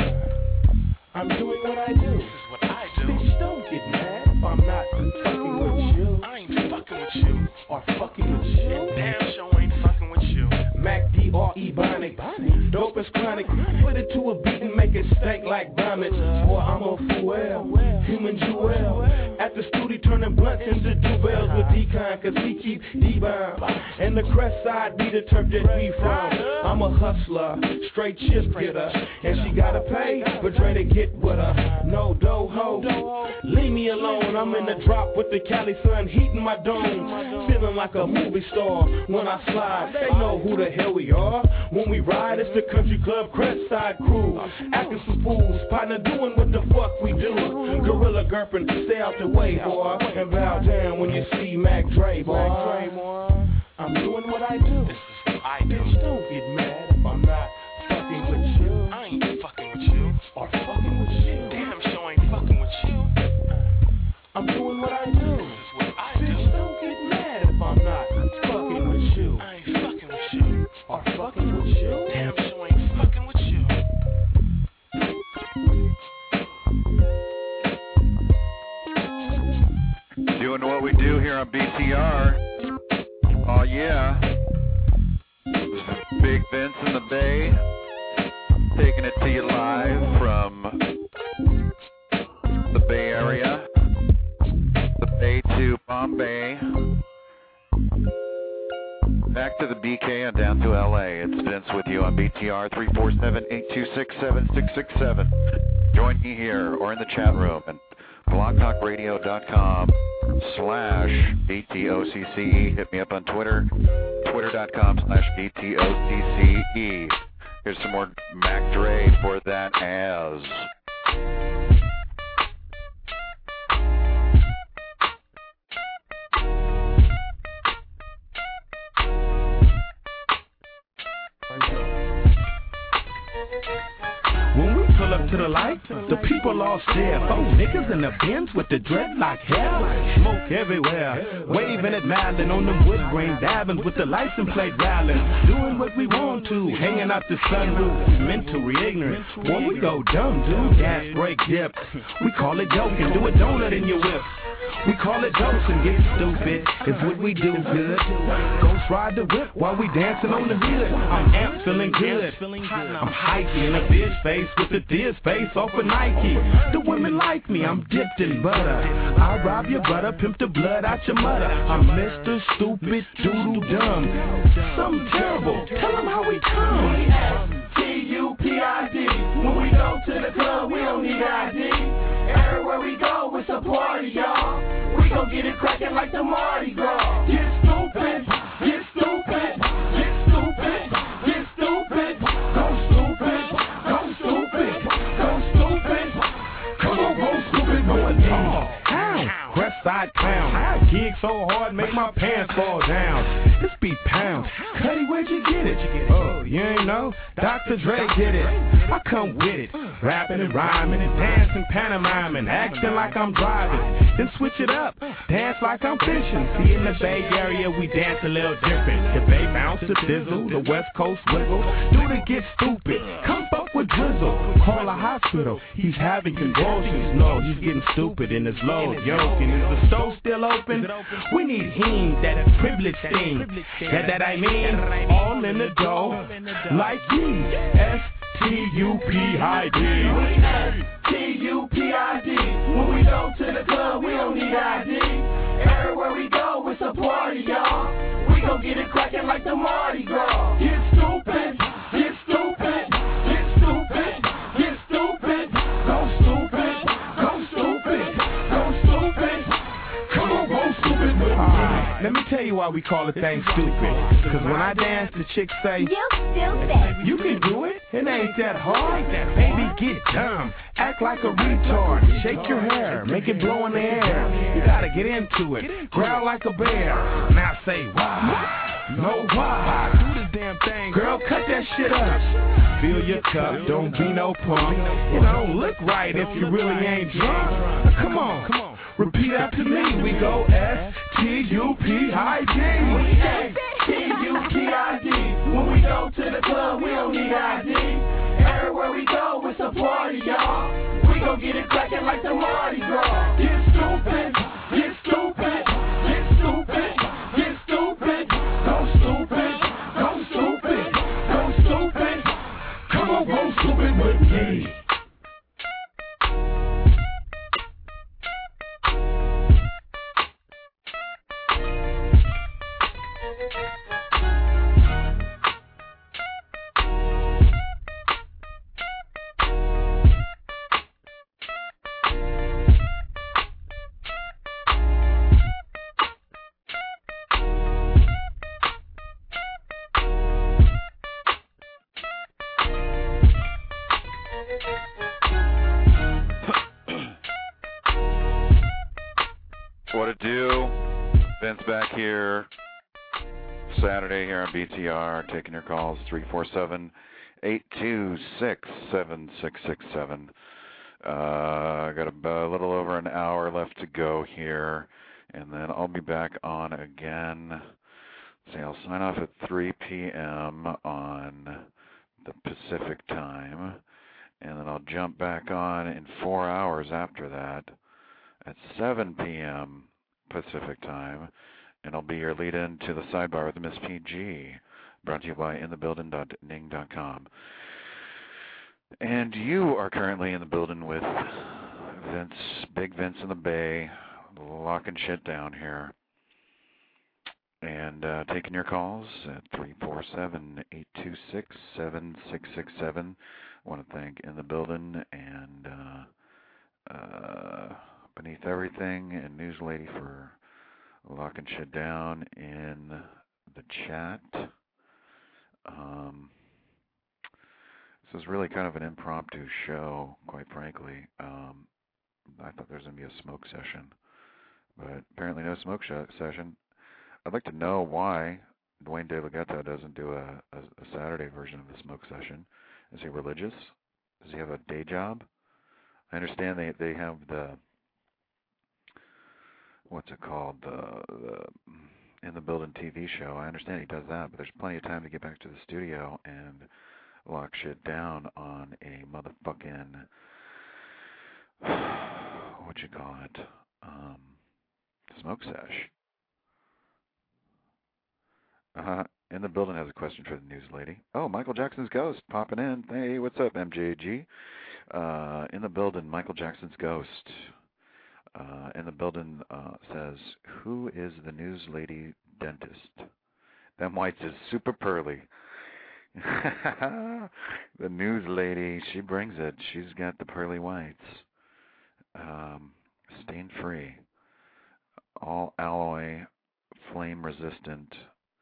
I'm doing what I do. This is what I do. Bitch, don't get mad if I'm not fucking with you. I ain't fucking with you. Or fucking with you. And damn sure ain't fucking with you. Mac D.R.E. Bonic, dope as chronic. Put it to a beat and make it stank like vomit. Boy, I'm a fool, human jewel. At the studio turning blunts into duvels with Decon, cause he keep D-bomb. And the crest side be the turf that we from. I'm a hustler, straight chip getter. And she gotta pay, but Dre to get with her. No do-ho, leave me alone. I'm in the drop with the Cali sun heating my dome. Feeling like a movie star when I slide. They know who the hell we are. When we ride, it's the country club Crest-side crew. Acting some fools, partner doing what the fuck we do. Gorilla Gurpin, stay out the way, boy. And bow down when you see Mac Dre, boy. I'm doing what I do. This is what I do. Bitch, don't get mad if I'm not fucking with you. I ain't fucking with you. Or fucking with you. Damn sure ain't fucking with you. I'm doing what I do. This is what I do. Bitch, don't get mad if I'm not fucking with you. I ain't fucking with you. Or fucking with you. Damn sure ain't fucking with you. Doing what we do here on BTR. Oh yeah. This is Big Vince in the Bay, taking it to you live from the Bay Area, the Bay to Bombay, back to the BK and down to LA. It's Vince with you on BTR 347-826-7667. Join me here or in the chat room at blogtalkradio.com/BTOCCE. Hit me up on Twitter, twitter.com/BTOCCE. Here's some more Mac Dre for that as. pull up to the light, the people all stare. 4 niggas in the Benz with the dreadlock hair. Smoke everywhere, waving at Madeline on them wood grain dabbing with the license plate rattling. Doing what we want to, hanging out the sunroof, mentally ignorant. Boy, we go dumb, dude. Gas, brake, dip. We call it joking, do a donut in your whip. We call it dose and get stupid. It's what we do good. Ghost ride the whip while we dancing on the hood. I'm amped, feeling good. I'm hiking in a bitch face with the deer face off of Nike. The women like me, I'm dipped in butter. I rob your brother, pimp the blood out your mother. I'm Mr. Stupid Doodle Dumb. Something terrible, tell them how we come. T-U-P-I-D. When we go to the club, we don't need ID. Everywhere we go, it's a party, y'all. We gon' get it crackin' like the Mardi Gras. Get stupid, get stupid, get stupid, get stupid. Go stupid, go stupid, go stupid. Come on, go stupid, going down. Westside clown, gig so hard, make my pants fall down. This be pound. Cuddy, where'd you get it? Oh, you ain't know? Dr. Dre did it. I come with it, rapping and rhyming and dancing, pantomiming, acting like I'm driving. Then switch it up, dance like I'm fishing. See, in the Bay Area, we dance a little different. The Bay bounce to dizzle, the West Coast wiggle. Do to get stupid, come up with drizzle. Call a hospital, he's having convulsions. No, he's getting stupid in his load. Yoking, is the stove still open? We need him, that privilege thing. That I mean, all in the dough, like me. S-T-U-P-I-D. T-U-P-I-D. When we go to the club, we don't need ID. Everywhere we go, it's a party, y'all. We gon' get it crackin' like the Mardi Gras. Get stupid, get stupid, get stupid, get stupid. Go stupid, go stupid, go stupid. Come on, go stupid with me. Let me tell you why we call the thing stupid. Cause when I dance, the chicks say, you stupid. You can do it, it ain't that hard. Baby, get dumb, act like a retard. Shake your hair, make it blow in the air. You gotta get into it, growl like a bear. Now say why, no why. Do the damn thing, girl, cut that shit up. Fill your cup, don't be no punk. It don't look right if you really ain't drunk. Now, come on. Repeat after me, we go S-T-U-P-I-D. T-U-P-I-D. When we go to the club, we don't need ID. Everywhere we go, it's a party, y'all. We gon' get it crackin' like the Mardi Gras. Get stupid, get stupid, get stupid, get stupid. Go stupid, go stupid, go stupid. Come on, go stupid with me. What it do? Vince back here. Saturday here on BTR, taking your calls 347-826-7667. I got a little over an hour left to go here, and then I'll be back on again. See, I'll sign off at 3 p.m. on the Pacific time, and then I'll jump back on in 4 hours after that at 7 p.m. Pacific time, and I'll be your lead-in to the Sidebar with Miss PG, brought to you by inthebuilding.ning.com. And you are currently in the building with Vince, Big Vince in the Bay, locking shit down here, and taking your calls at 347-826-7667. I want to thank In the Building and Beneath Everything and News Lady for locking shit down in the chat. This is really kind of an impromptu show, quite frankly. I thought there was going to be a smoke session, but apparently no smoke session. I'd like to know why Dwayne De La Ghetto doesn't do a Saturday version of the smoke session. Is he religious? Does he have a day job? I understand they have the, what's it called, the In the Building TV show. I understand he does that, but there's plenty of time to get back to the studio and lock shit down on a motherfucking, what you call it, smoke sesh. In the Building has a question for the news lady. Oh, Michael Jackson's Ghost popping in. Hey, what's up, MJG? In the Building, Michael Jackson's Ghost. In the Building says, who is the news lady dentist? Them whites is super pearly. The news lady, she brings it. She's got the pearly whites. Stain free. All alloy, flame resistant.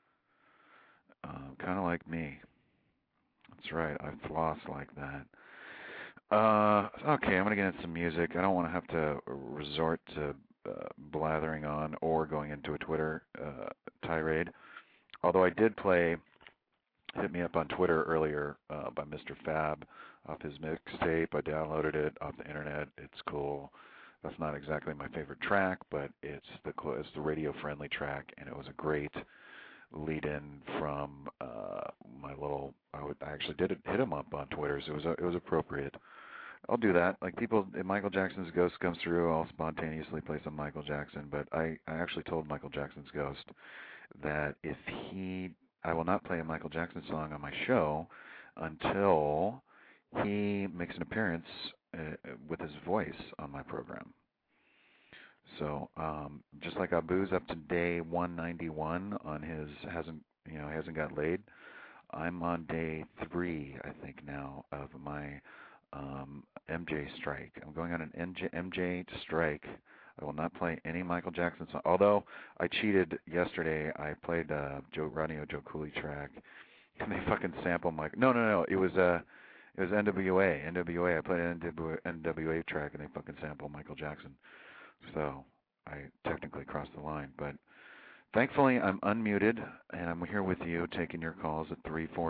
Kind of like me. That's right, I floss like that. Okay, I'm going to get into some music. I don't want to have to resort to blathering on or going into a Twitter tirade. Although I did play Hit Me Up on Twitter earlier by Mr. Fab off his mixtape. I downloaded it off the internet. It's cool. That's not exactly my favorite track, but it's the radio-friendly track, and it was a great lead-in from my little. I actually did hit him up on Twitter, so it was appropriate. I'll do that. Like people, if Michael Jackson's Ghost comes through, I'll spontaneously play some Michael Jackson. But I actually told Michael Jackson's Ghost that I will not play a Michael Jackson song on my show until he makes an appearance with his voice on my program. So just like Abu's up to day 191 on his hasn't got laid, I'm on day 3 I think now of my MJ strike. I'm going on an MJ strike. I will not play any Michael Jackson song. Although I cheated yesterday, I played Rodney O. Joe Cooley track, and they fucking sampled Mike. No. It was NWA. I played an NWA track, and they fucking sampled Michael Jackson. So I technically crossed the line, but thankfully I'm unmuted, and I'm here with you, taking your calls at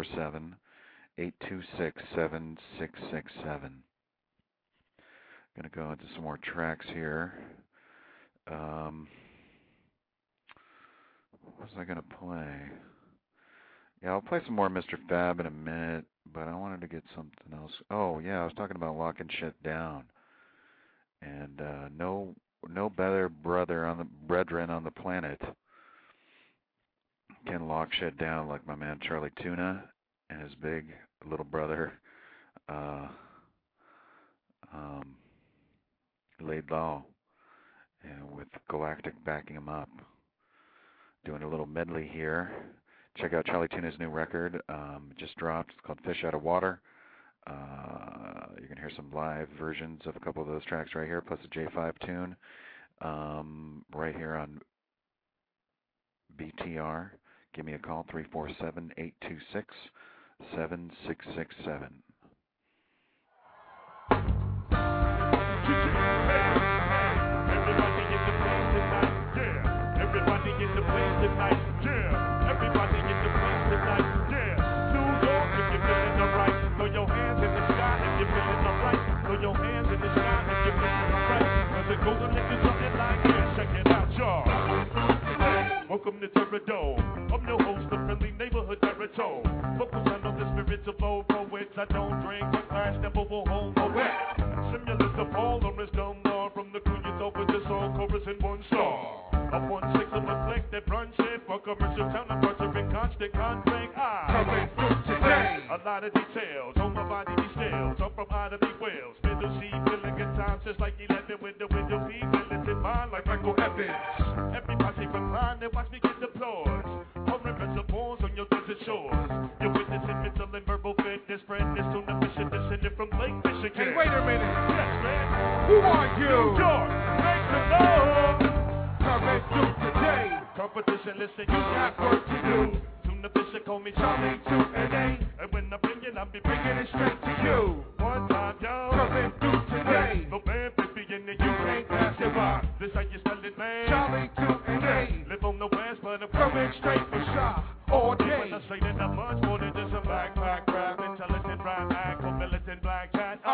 347-826-7667. Gonna go into some more tracks here. What was I gonna play? Yeah, I'll play some more Mr. Fab in a minute, but I wanted to get something else. Oh yeah, I was talking about locking shit down, and no better brethren on the planet can lock shit down like my man Charlie Tuna and his big little brother Laidlaw, and with Galactic backing him up. Doing a little medley here. Check out Charlie Tuna's new record. It just dropped. It's called Fish Out of Water. You can hear some live versions of a couple of those tracks right here, plus a J5 tune right here on BTR. Give me a call, 347-826-7667. Everybody in the place tonight, yeah. Everybody in the place tonight, yeah. New York, if you're feeling alright, throw your hands in the sky if you're feeling alright. Throw your hands in the sky if you're feeling alright. Cause it goes a little something like this. Check it out, y'all. Hey, welcome to Terradome. I'm your host, the friendly neighborhood baritone. Focus on the spirits of old poets. I don't drink, but I step over home poet. Simulus of all on this dumb law. From the Queen over the song chorus in one star. Up 1-6 of a click that runs shit for commercial town and parts are in constant conflict. Coming through today. A lot of details on my body be stills. I'm from Odyssey Wales. Middle C, feeling good times just like 11 with the window C. Feeling in mind like Michael Evans. Everybody recline and watch me get applause. Remember the pawns on your desert shores. You're witnessing mental and verbal fitness. Friend is tuna fishing, descended from Lake Michigan. Hey, wait a minute. Yes, man. Who are you? New York. Make some noise. Coming through today. Competition, listen, you got work to do. Tuna Fisher call me Charlie 2NA. And when I bring it, I'll be bringing it straight to you. One time, yo. Coming through today. No man, baby, in the you can't pass it by. This how you spell it, man. Charlie 2NA. Live on the west, but I'm coming straight for shop. All day. When I say that I'm much more than just a backpack rap. Intelligent rap, act for militant black cat.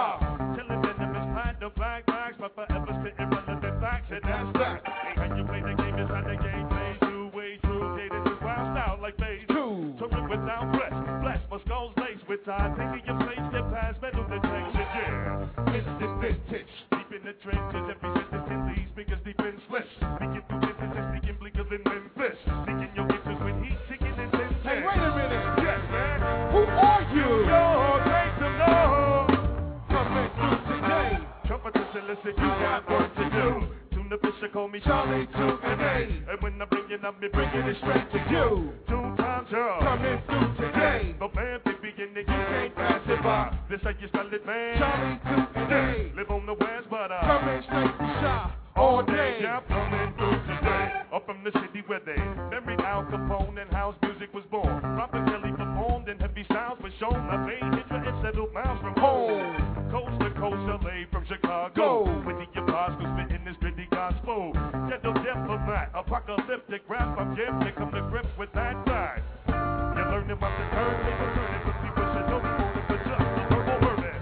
the flags, but forever spitting relevant facts, and that's that. Ain't how you play the game, it's how the game plays. Two-way true, yeah, this is wild style like phase two. Touring without flesh must go lace with titanium plates that pass metal detection, yeah. Instant vintage, deep in the trenches, every sentence in these because defense flesh. Sneaking through business and sneaking bleaker than Memphis. Sneaking your interest with heat, chicken and ten. Hey, wait a minute. Yes, man. Who are you? Yo, take some love. Coming through today. Trumpeters and listen, you got work to do. Tuna Fisher call me Charlie 2 and A. And when I bring it up, me bringing it straight to you. 2 times y'all Coming through today. The man big beginning, you can't pass it by. This how you spell it, man. Charlie 2 and A. Live on the west, but coming straight from Shaw all day. Yeah, coming through today. Up from the city where they married Al Capone and house music was born. Robert Kelly performed and heavy sounds were shown. I made Hydra and settled miles from home. Coast to coast, LA from Chicago. With the Apostle spitting this gritty gospel. Ghetto diplomat, apocalyptic rap. I'm Jim to come to grips with that fact. You're learning about the turn, people turning, but people should know before they put just the purple hermit.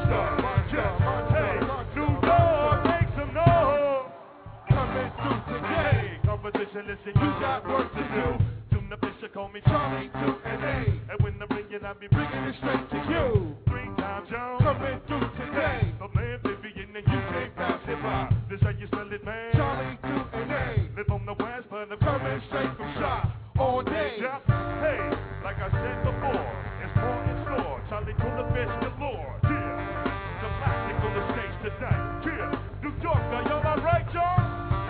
Hey, New York, make some noise. Coming through today. Competition, listen, you got work to do. Tuna Fisher call me Charlie 2 and A. And when I bring it, I be bringing it straight to you. 3 times y'all coming through today. The man baby in the you can't pass it by. This how you spell it, man. Charlie 2 and A. Live on the west, but I'm coming straight from Shaw all day. Yeah. Hey, like I said before, it's more in store. Charlie Tuna Fish galore. Yeah, the plastic on the stage tonight. Yeah, New York, are y'all alright, y'all?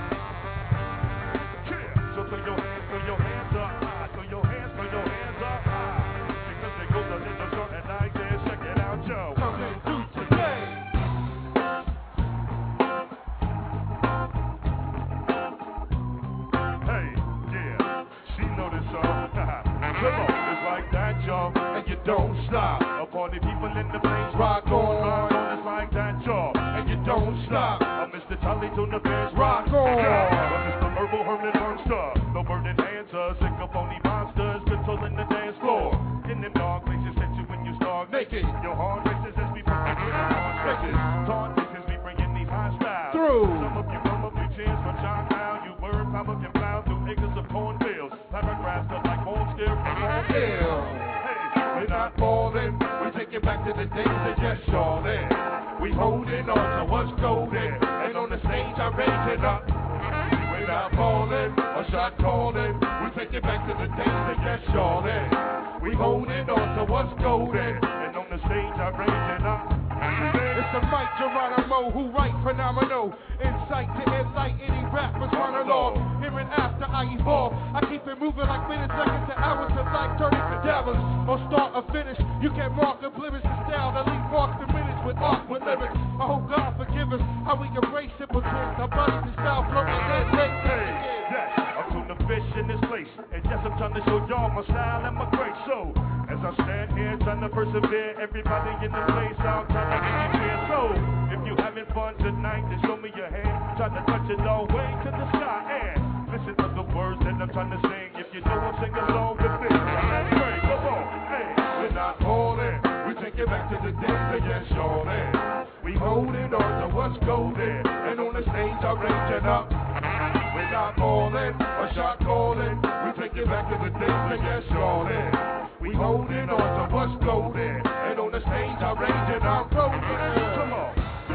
Yeah, so throw your hands up high, throw your hands up high. Because there goes a little something like this. Check it out, Joe. Coming through today. Hey, yeah, she know this song. Come on, it's like that, y'all, and you don't stop. A party people in the place, rock on, it's like that, y'all, and you don't stop. Mr. Charlie Tuna Fish, rock on. Mr. Herbal Herman Burnster, no burning hands, sick of phony monsters, controlling the dance floor. In them dark places, set you when you start naked. Your heart races as we put you in hard stretches. Taunt because we bringing these high styles. Through. Some of you come up with chance from John Down. You word power can plow through acres of cornfields. Paragraphs are like home still from home field. Hey, we're not falling. We take it back to the days that just saw there. We holding on to what's golden. And on the stage I'm raising up. We're not falling or shot calling. We take it back to the days that just saw there. We holding on to what's golden. And on the stage I'm raising up. It's the Mike Geronimo who write phenomenal. Insight to insight, any rappers run along. Here and after I evolve, I keep it moving like minutes, seconds to hours of like 30 cadavers. Or start or finish, you can mark and blemish the style that leave marks and minutes with art, with lyrics. I hope God forgive us, how we embrace simple things. I bust the style floating and let yes, I'm Tuna Fish in this place. And yes, I'm trying to show y'all my style and my grace. So, as I stand here trying to persevere, everybody in the place, I'm trying to make you clear. So, if you having fun tonight, then show me your hand. Try to touch it all way to the sky and listen to the words that I'm trying to sing. If you know I'm singing along with me, that's great. Come on, hey, we're not holding. We take it back to the days that yes, surely. We holding on to what's golden, and on the stage I'm raging up. We're not falling or shot calling. We take it back to the days that yes, surely. We holding on to what's golden, and on the stage I'm raging up. Come on.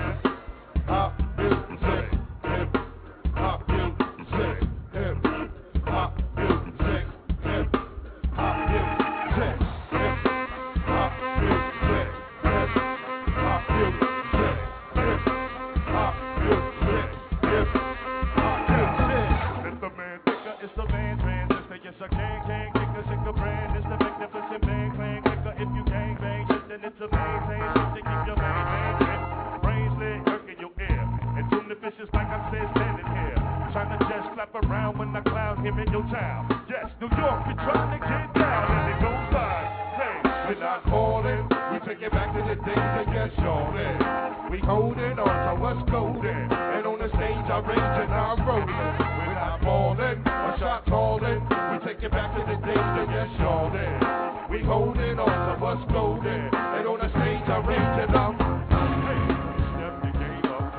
Hop, music, hip, hop, music, hip, hop, music, hip, hop, music, hip, hop, music, hip, hop, music, hip, hop, music, hip, hop, music. It's the man thicker, it's the man transistor. Yes, I can't kick a sicker brand. It's the magnificent man clan kicker. If you gang bang, then it's a maintain. Just to keep your man brains lit, irking your ear. And Tuna Fish is like I said, standing here. Trying to just clap around when I clown him in your town. Yes, New York, we're trying to get down. And it goes by. Hey, we're not falling. We take it back to the days that get surely. We holding on to what's golden. And on the stage I'm raging, I'm rolling. We're not falling or shot calling. We take it back to the days that get surely. We holding on to what's golden. And on the stage I'm raging, I'm step the game up.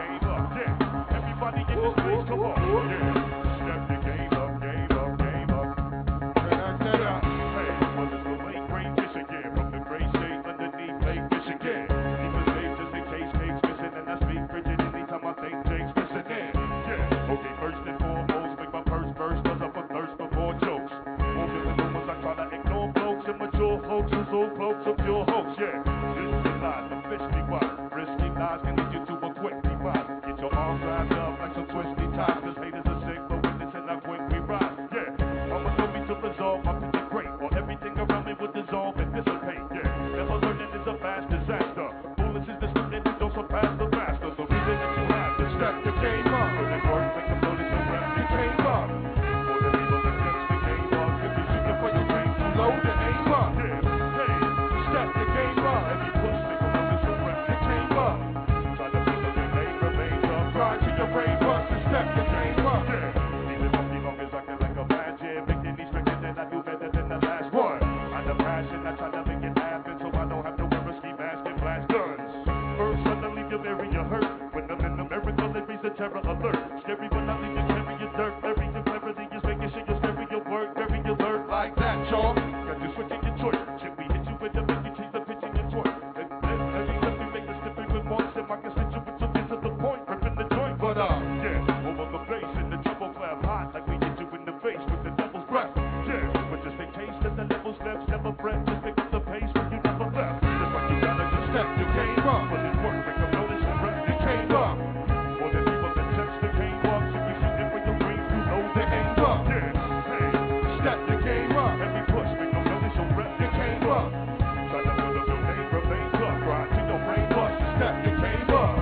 game up. Put in work, make them notice your rep. You came up. For the people that test the game up. If you shooting for your dreams, you Load the aim up. Yeah, hey, Step the game up. every push, make them notice your rep. You came up. Try to build up your name, remain up. Grind to your brain bust and step the game up. Yeah, even up the longest I can like a magic. Making these records that I do better than the last one. I'm the passion, I try to make it happen so I don't have to wear a ski mask and blast guns. First, suddenly your area hurt. When I'm in America, it reads a terror alert. Scary when I leave you carry your dirt. Very clarity is making sure your stereo work. Very alert Like that, y'all. got you switching your choice. Should we hit you with the beat, you change the pitch in your choice. Every time we make a stiffy remarks, if I can sit you with to get to the point, ripping the joint. But yeah, over the bass in the treble clef, hot like we hit you in the face with the devil's breath. Yeah, but just make taste at the level steps, never fret, just pick up the pace when you never left. Just like you gotta just step the game up. put in work, make them notice your rep. You came up. For the people that touch the game up, so you shooting for your dreams, you know The they aim up. yeah, hey, Step the game up. every push, make them notice your rep. You came up. Try to build up your name, remain tough, grind to your brain bust. Step the game up.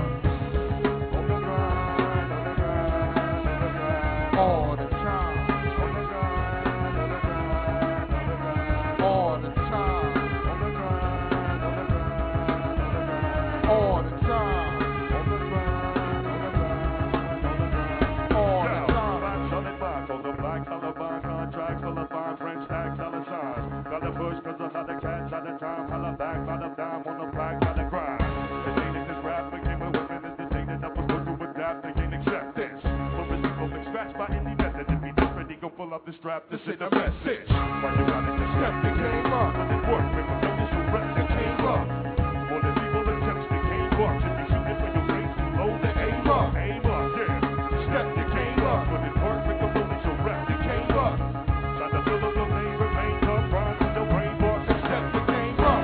On the grind, on the grind, on the grind. All the time. On the grind, on the grind, on the grind. All the time. On the grind, on the grind, on the grind. All the time. On the grind, on the grind, on the grind. All the Now, time. black solid bonds on the black color bond contracts, color bond French tax, dollar signs. Gotta push 'cause a lot of cats out of time. Holla back, lot of dime on the black, gotta grind. The day that this rap became a weapon is the day that I was going to adapt and gain acceptance. For his people been scratched by any method. If he different, he gon' pull up the strap to send a message. Why you gotta just Step the game up. Put it work, make them notice your rep. You came up. For the people that touch the game up, should be shooting for your face, you load the Aim up. aim up, yeah. Step the game up. Put it work, make them notice your rep. You came up. Try to build up your name, remain tough, grind to your brain bust. Step the game up.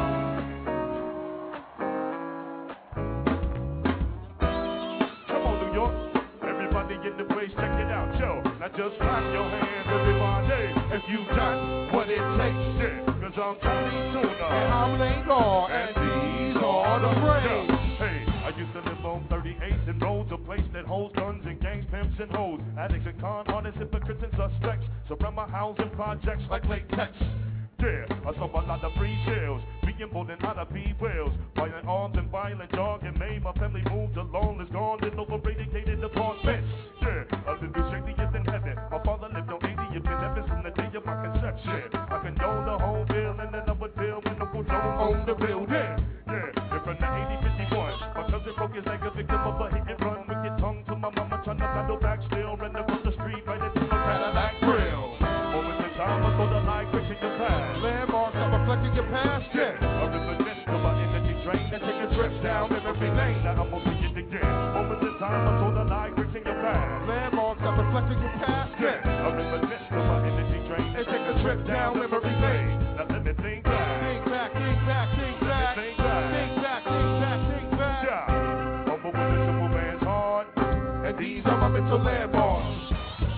Come on, New York. Everybody in the place, check it out, yo. Now just clap your hands, everybody. If you got what it takes, yeah. 'Cause I'm Tony Tuna. And I'm Lingard. And these are the brains. Hey, I used to live on 38th and Roads, a place that holds guns and gangs, pimps and hoes, addicts and con artists, hypocrites and suspects. Surround my housing projects like latex. Yeah, I saw a lot of free shells, being born in out of B-wells, violent arms and violent dog and made my family move to loneless, gone in overrated gated apartments. Yeah, I lived in shadiest in heaven. My father lived on 80th and ever since the day of my conception. I condone the home bill and then I would bill when Uncle Joe owned the building. Yeah, and from the 80-51, my cousin broke his leg, a victim of a hit and run. Wicked tongue to my mama trying to battle back still, ran across the street right into my Cadillac grill. Moments in time, I saw the light quick in your past. Landmarks that reflecting your past. Yeah, I reminisce to my energy drain and take a trip down memory lane. Now I'm gonna see it again. Moments in time, I saw the light quick in your past. Landmarks that reflecting your past. Yeah, I reminisce to my energy drain and take a trip down memory lane. Now let me think back. Think back, think back, think back. Think back. Think back, think back, think back. Yeah, humble with a simple man's heart. And these are my mental landmarks.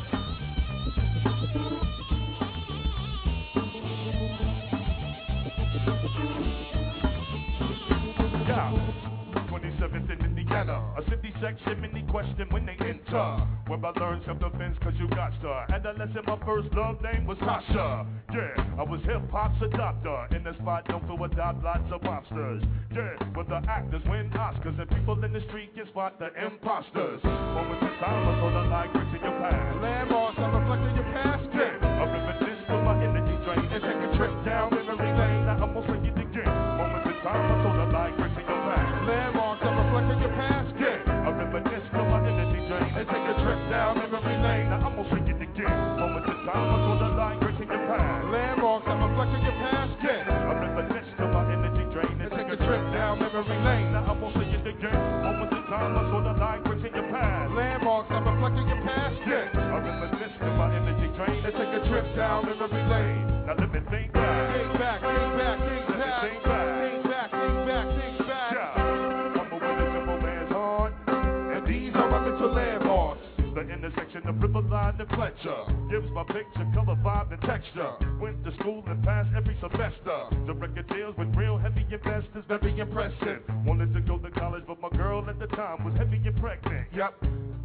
Yeah, 27th in Indiana, a city section, many question when they enter. Where I learned self-defense cause you got to. Adolescent, my first love name was Tasha. Yeah, I was hip-hop's adopter. In the spot known to adopt lots of mobsters. Yeah, where the actors win Oscars and people in the street can spot the imposters. Moments in time, I saw the light bricks in your past. Landmarks that reflecting your past. Yeah, I reminisce to my energy drain and take a trip down memory lane. Now I'm gonna say it again. Moments in time, I saw the light bricks in your past. Landmarks that reflecting your past. Yeah, I reminisce to my energy drain and take a trip down memory lane. Now I'm gonna say it again. Moments in time, I saw the light bricks in your past. Landmarks that reflecting your past. Yeah, I reminisce to my energy drain and take a trip down memory lane. Now I'm gonna say it again. Moments in time, I saw the light bricks in your past. Landmarks that reflecting your past. Yeah, I reminisce to my energy drain and take a trip down memory lane. Now let me think back. Think back, think back, think Let me back. think back. Think back, think back, think back. Yeah, humble with a simple man's heart. And These are my mental landmarks. the intersection of River Line and Fletcher gives my picture color, vibe, and texture. Went to school and passed every semester. The record deals with real heavy investors, very impressive. Wanted to go to college, but my girl at the time was heavy and pregnant. Yep.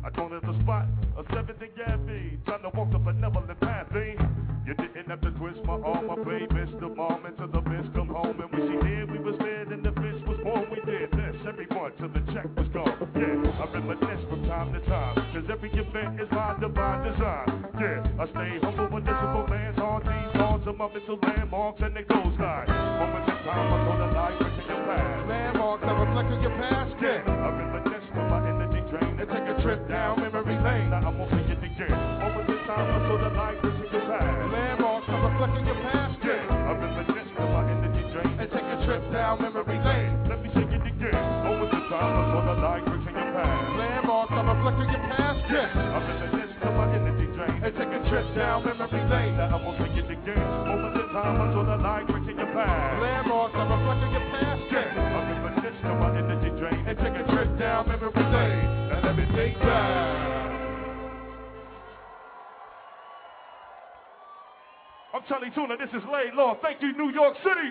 I cornered the spot, a 7th and Gabby, trying to walk the benevolent path, eh? You didn't have to twist my arm, I played Mr. Mom until the bitch come home. And when she did, we was there, and the bitch was born. We did this every month till the check was gone. Yeah, I reminisce from time to time, cause every event is my divine design. Yeah, I stay humble, municipal man's hard these thoughts of my mental landmarks, and it goes like moments in time, I know the light in your past. Landmarks that reflect on your past, Yeah, I reminisce from my energy drain and take a trip down memory lane. Now I won't forget again. Moments in time, I saw the light in your past. Landmarks that reflect on your past, Yeah, I reminisce from my energy drain and take a trip down memory lane. Let me sing it again. Moments in time, I saw the light in your past. Landmarks that reflect on your past, Yeah, I reminisce from my energy drain and take a trip down memory lane. Now I won't sing it again. Moments in time, I saw the light in your past. Landmarks that reflect on your past, Yeah, I reminisce from my energy drain and take a trip down memory lane. and let me take back. I'm Charlie Tuna, this is Laid Law. Thank you, New York City.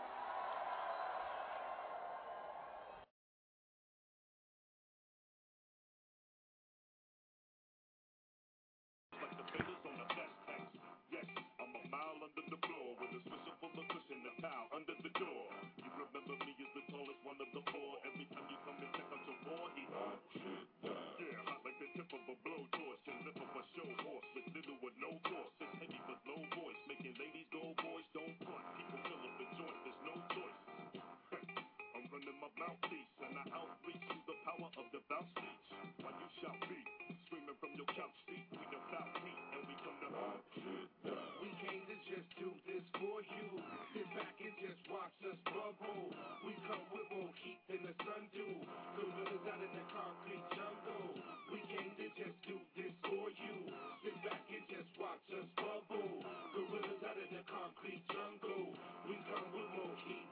Yes, I'm a mile under the floor with a swisher full of cushion, a towel under the door. You remember me as the tallest one of the four. Every time you come and check out your boy, he yeah, hot like the tip of a blowtorch. Can lift up a show horse with little or no force. It's heavy but low voice, making ladies go, boys don't front. People fill up the joint, there's no choice. I'm running my mouthpiece and I outreach to the power of the bounce speech. While you shout beat, screaming from your couch seat, we about heat and we come to we came to just do this for you. Sit back and just watch us bubble. We come with more heat than the sun do. Gorillas out in the concrete jungle. We came to just do this for you. Sit back and just watch us bubble. Gorillas out in the concrete jungle. We come with more heat.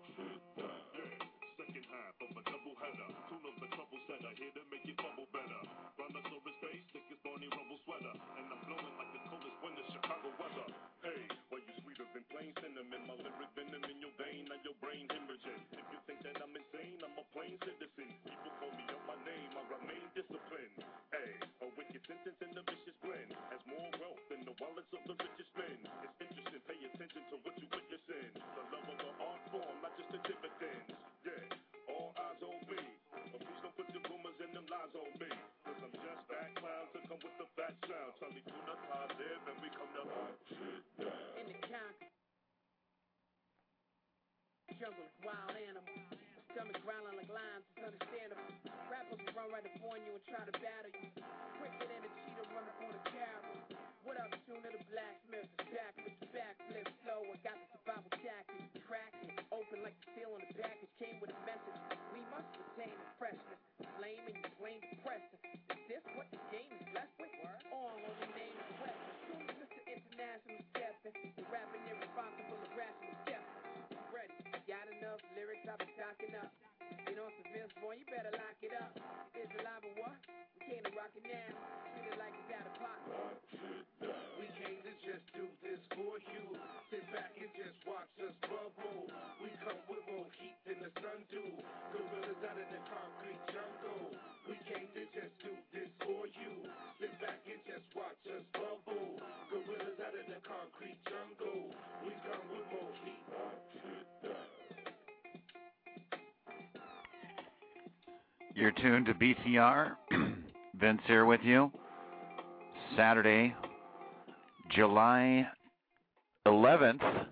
Second half of a double header. Tune up the trouble setter, here to make you bubble better. Brontosaurus face, thick as Barney Rumble sweater. And I'm blowing like the coldest winter Chicago weather. Hey, well you sweeter than plain cinnamon. My lyric venom in your vein, now your brain hemorrhaging. If you think that I'm insane, I'm a plain citizen. People call me up my name, I remain disciplined. Hey, a wicked sentence and a vicious blend. Has more wealth than the wallets of the richest men. It's interesting, pay attention to what you witnessing. The love of the art form, not just the dividends. Yeah, all eyes on me. But please don't put the rumors and them lies on me. Cause I'm just that clown to come with the fat sound. Charlie Tuna, positive, and we come to in the concrete jungle, wild animals. Stomach growling like lions, it's understandable. Rappers will run right up on you and try to battle you. Quicker than a cheetah run up on a caribou. What up, Tuna the blacksmith? The back with the backflip slow. I got the survival jacket. Cracked it, open like the seal on the package. Came with a message. We must retain the freshness. Flame and you flame depressing. Is this what the game is blessed with? All only name is weapon. Tuna's Mr. International stepping. The rapping irresponsible, irrational stepping. Ready, got enough lyrics, I've been stocking up. You know some Vince, boy, you better lock it up. Is it live or what? We came to rock it now. Treat it like you got a pot. We came to just do this for you. Sit back and just watch us bubble. We come with more heat than the sun do. Gorillas out in the concrete jungle. We came to just do this for you. Sit back and just watch us bubble. Gorillas out in the concrete jungle. We come with more heat. You're tuned to BTR. Vince here with you. Saturday, July 11th,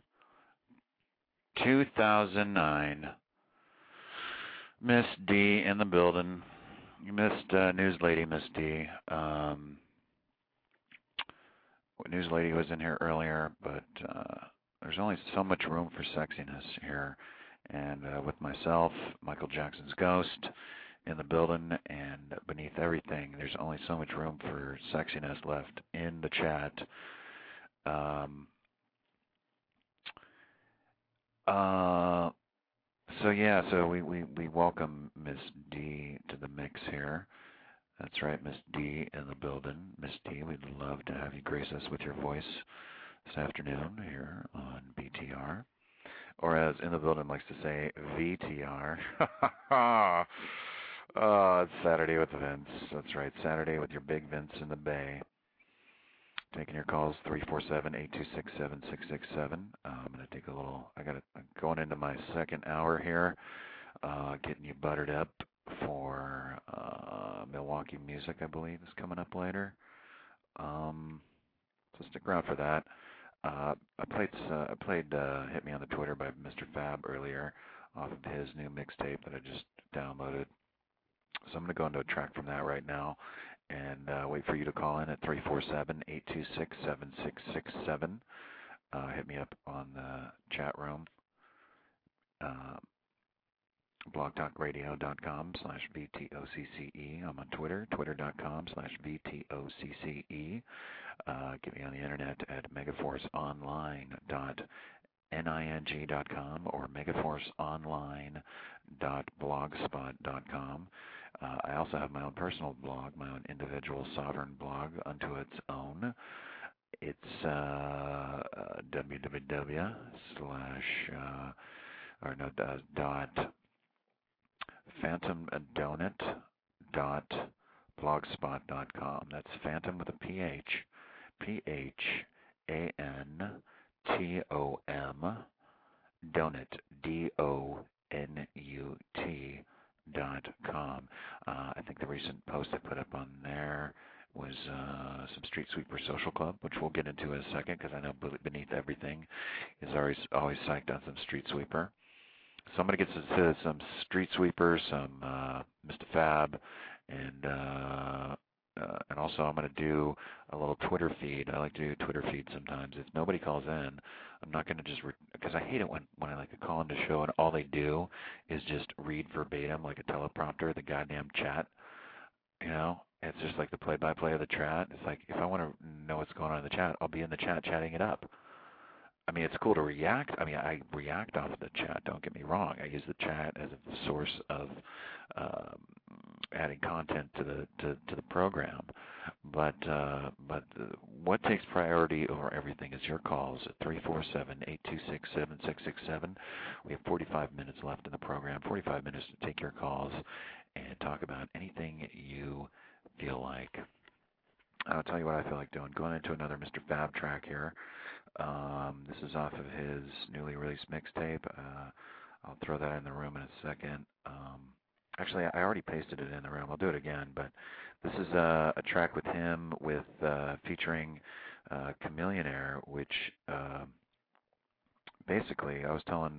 2009. Miss D in the building. You missed News Lady, Miss D. News Lady was in here earlier, but there's only so much room for sexiness here. And with myself, Michael Jackson's Ghost, in the building, and beneath everything, there's only so much room for sexiness left in the chat. So we welcome Miss D to the mix here. That's right, Miss D in the building. Miss D, we'd love to have you grace us with your voice this afternoon here on BTR. Or as in the building likes to say, VTR. It's Saturday with Vince. That's right, Saturday with your big Vince in the Bay. Taking your calls, 347-826-7667. I'm going to take a little, I'm going into my second hour here, getting you buttered up for Milwaukee music, I believe, is coming up later. So stick around for that. I played Hit Me on the Twitter by Mr. Fab earlier off of his new mixtape that I just downloaded. So I'm going to go into a track from that right now and wait for you to call in at 347-826-7667. Hit me up on the chat room. blogtalkradio.com/VTOCCE. I'm on Twitter, twitter.com/VTOCCE. Get me on the internet at megaforceonline.ning.com or megaforceonline.blogspot.com. I also have my own personal blog, my own individual sovereign blog unto its own. It's phantomdonut.blogspot.com. That's Phantom with a PH, PHANTOM, donut, DONUT.com. I think the recent post I put up on there was some Street Sweeper Social Club, which we'll get into in a second because I know beneath everything is always psyched on some Street Sweeper. So I'm going to get to some Street Sweeper, some Mr. Fab, and also I'm going to do a little Twitter feed. I like to do a Twitter feed sometimes. If nobody calls in, I'm not going to just because I hate it when I like to call into the show and all they do is just read verbatim like a teleprompter the goddamn chat. You know, it's just like the play-by-play of the chat. It's like if I want to know what's going on in the chat, I'll be in the chat chatting it up. I mean, it's cool to react. I mean, I react off of the chat. Don't get me wrong. I use the chat as a source of adding content to the program. But what takes priority over everything is your calls at 347-826-7667. We have 45 minutes left in the program. 45 minutes to take your calls and talk about anything you feel like. I'll tell you what I feel like doing. Going into another Mr. Fab track here. This is off of his newly released mixtape. I'll throw that in the room in a second. Actually, I already pasted it in the room. I'll do it again. But this is a track with him featuring Chameleonaire, which basically I was telling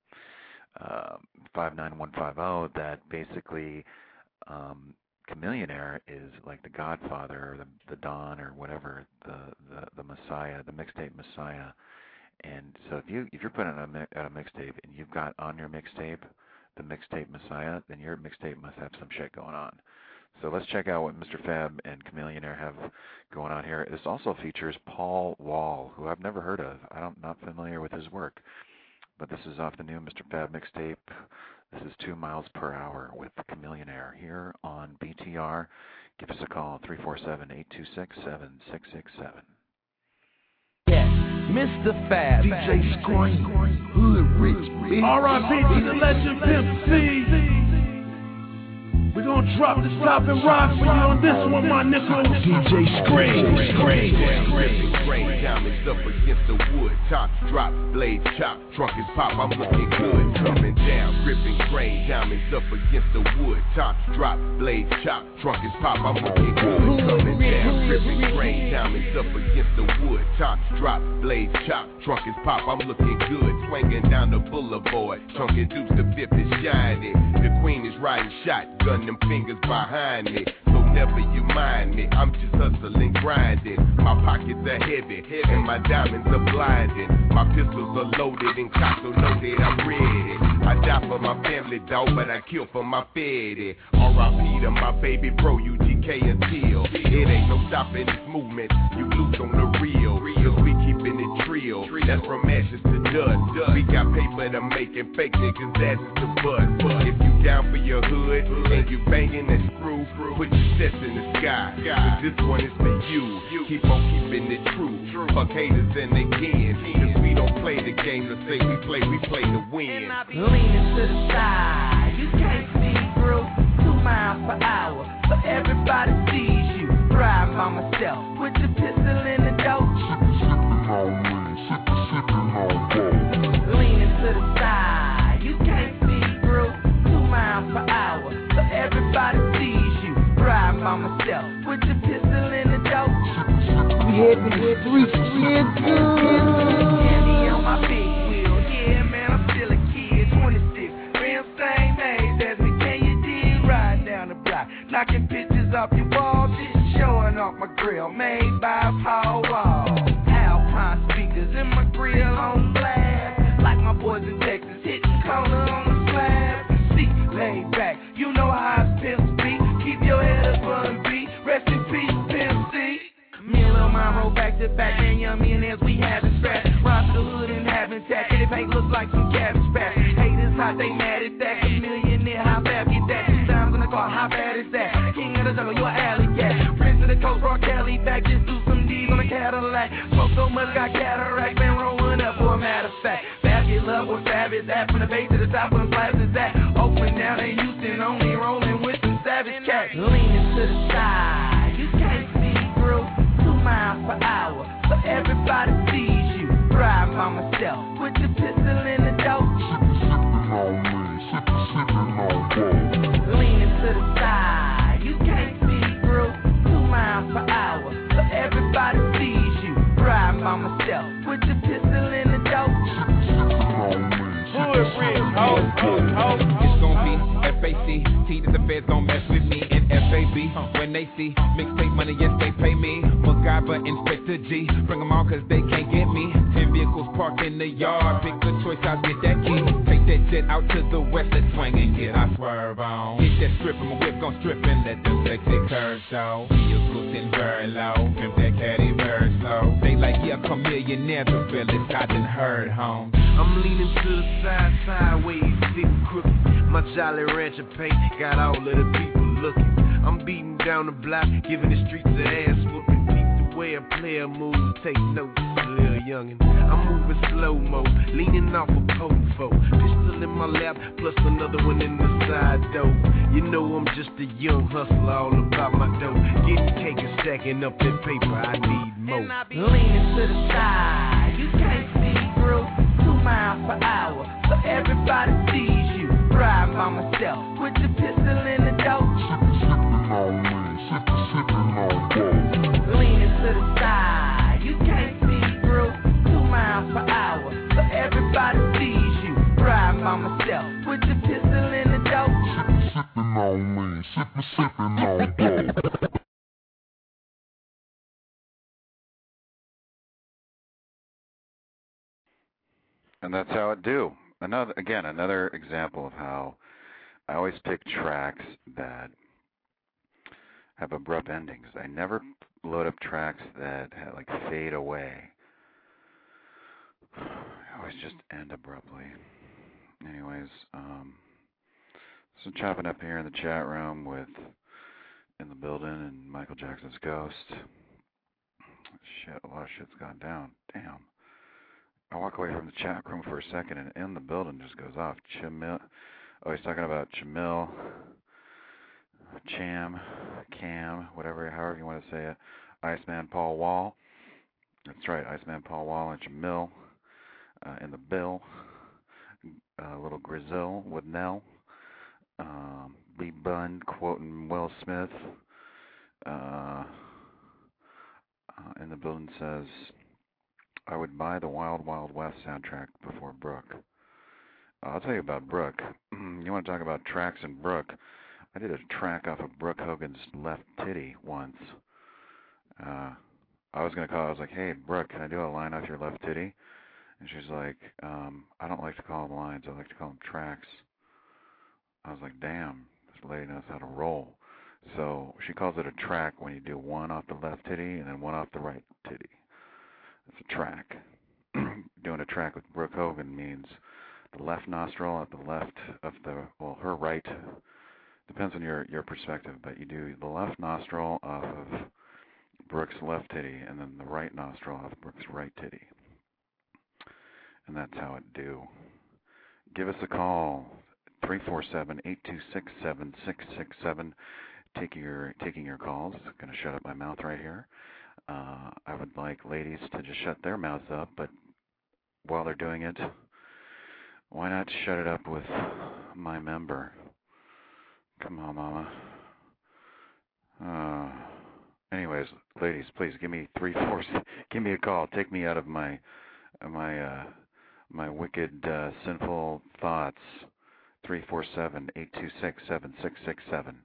59150 that basically Chameleonaire is like the Godfather or the Don or whatever, the Messiah, the mixtape Messiah. And so if you're putting out a mixtape and you've got on your mixtape the mixtape Messiah, then your mixtape must have some shit going on. So let's check out what Mr. Fab and Chameleonaire have going on here. This also features Paul Wall, who I've never heard of. I'm not familiar with his work. But this is off the new Mr. Fab mixtape. This is 2 miles per hour with Chameleonaire here on BTR. Give us a call, 347-826-7667. Yes, Mr. Fab, DJ Scream, Hood Rich, R.I.P. to the legend Pimp C. We're gonna drop the top and rock for you on this one, my nigga. DJ Scream. Rain diamonds up against the wood. Top drop, blade chop, trunk is pop. I'm looking good. Coming down, gripping grain diamonds up against the wood. Top drop, blade chop, trunk is pop. I'm looking good. Coming down, gripping grain diamonds up against the wood. Top drop, blade chop, trunk is pop. I'm looking good. Swinging down the boulevard, trunk and deuce, the fifth is shining. The queen is riding shotgun, them fingers behind me. So never you mind me. I'm just hustling, grinding. My pockets are heavy, and my diamonds are blinding. My pistols are loaded and cocked, so know that I'm ready. I die for my family, dog, but I kill for my fetty. R.I.P. to my baby bro, UGK until it ain't no stopping this movement. You lose on the real, cause we keeping it trill. That's from ashes to dust. We got paper to make and fake niggas asses to bust. If you down for your hood and you banging that screw, put your chest in the sky. Cause this one is for you. Keep on keeping it true. Fuck haters and they can. Cause we don't play the game to say we play to win. Leaning to the side, you can't see through. 2 miles miles per hour, so everybody sees you. Drive by myself, put your pistol in the dope. Leaning to the side, you can't see through. 2 miles per hour, so everybody sees you. Drive by myself, put your pistol in the dope. We head to the streets, yeah, good. Candy on my big wheel, yeah man, I'm still a kid, 26. Real same age as me, can you dig? Riding down the block, knocking pictures off your wall, just showing off my grill, made by Paul Wall. Alpine speakers in my grill on blast, like my boys in Texas, hitting corner on the slab. See, laid back, you know how it's pimps be. Keep your head up on beat, rest in peace, Pimp C. Me and Lil Mom roll back to back, and young millionaires, we having scratch. Rob the hood and having tack, and it ain't look like some cabbage patch. Haters hot, they mad at that. A millionaire, how bad get that? 2 times in the car, how bad is that? King of the jungle, you an alley cat. Prince of the coast, brought Kelly back, just do some D's on a Cadillac. Smoke so much, got cataract, been rolling up for a matter of fact. Bad get love, what fab is that? From the bay to the top, when flash is that? Oakland down in Houston, only rolling with some savage cats. Leaning to the side, you can't see through. 2 miles per hour, so everybody sees you. Drive by myself, put your pistol in the dope. Leaning to the side, you can't see through. 2 miles per hour, so everybody sees you. Drive by myself, put your pistol in the dope. Hood rich, it's gon' be FAC, that the feds don't mess with me, and FAB, when they see mixtape money, yes they pay me. MacGyver, Inspector G, bring them all cause they can't get me. 10 vehicles parked in the yard, pick a choice, I'll get that key. Take that jet out to the west, let's swing and get our swerve on. Hit that strip and my whip gon' strip and let them sexy curves show. Vehicles in very low, pimp that caddy very slow. They like, yeah, come millionaire, the realest I done heard home. I'm leaning to the side, sideways, sitting crooked. My Jolly Rancher paint got all of the people looking. I'm beating down the block, giving the streets an ass whooping. Peep the way a player moves, take notes, little youngin'. I'm moving slow-mo, leaning off a pofo. Pistol in my lap, plus another one in the side door. You know I'm just a young hustler, all about my dough. Getting cake and stacking up that paper, I need more. Leaning to the side, you can't see through. 2 miles per hour, so everybody sees you. Drive by myself, put your pistol in the dope. Leaning to the side, you can't see through. 2 miles per hour, so everybody sees you. Drive by myself, put your pistol in the dope. Sippin' on me, sippin' on dope. And that's how it do. Another example of how I always pick tracks that have abrupt endings. I never load up tracks that like fade away. I always just end abruptly. Anyways, so chopping up here in the chat room with In the Building and Michael Jackson's Ghost. Shit, a lot of shit's gone down. Damn. I walk away from the chat room for a second and In the Building just goes off. Chamil. Oh, he's talking about Chamil, Cham, Cam, whatever, however you want to say it. Iceman Paul Wall. That's right, Iceman Paul Wall and Chamil in the bill. Little Grizzle with Nell. B Bun quoting Will Smith. In the Building says, I would buy the Wild Wild West soundtrack before Brooke. I'll tell you about Brooke. You want to talk about tracks and Brooke? I did a track off of Brooke Hogan's Left Titty once. I was going to call her. I was like, hey, Brooke, can I do a line off your left titty? And she's like, I don't like to call them lines. I like to call them tracks. I was like, damn, this lady knows how to roll. So she calls it a track when you do one off the left titty and then one off the right titty. It's a track. Doing a track with Brooke Hogan means the left nostril at the left of her right, depends on your perspective, but you do the left nostril off of Brooke's left titty and then the right nostril off Brooke's right titty. And that's how it do. Give us a call, 347-826-7667. Taking your calls. Going to shut up my mouth right here. I would like ladies to just shut their mouths up, but while they're doing it, why not shut it up with my member? Come on, mama. Anyways, ladies, please give me give me a call. Take me out of my wicked, sinful thoughts. 347-826-7667.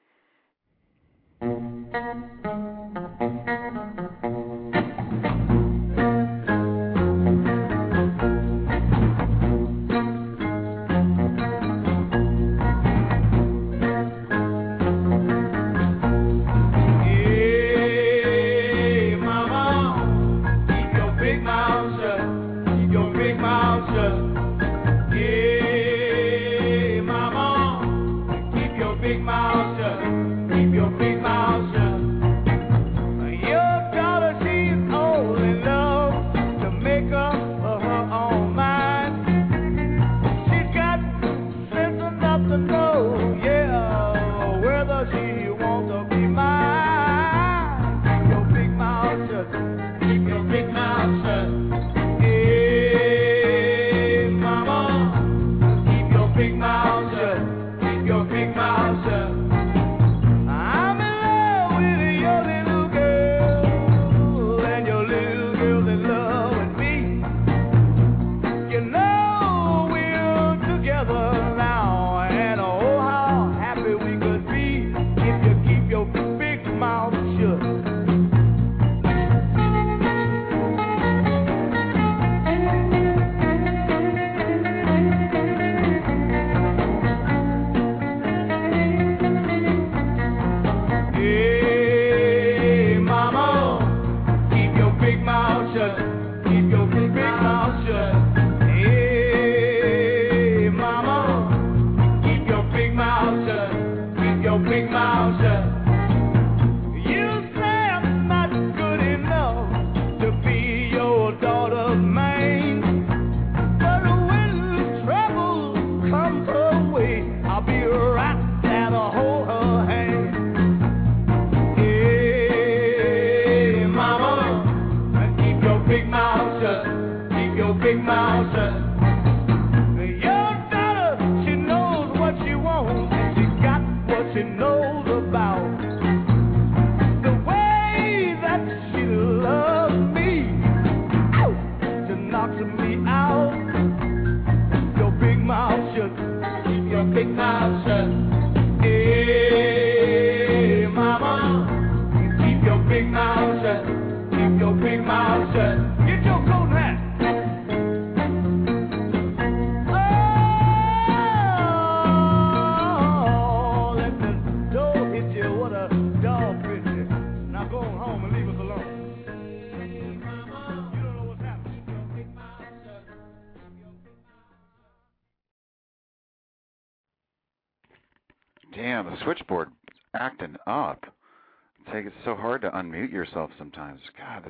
Damn, the switchboard acting up. It's so hard to unmute yourself sometimes. God,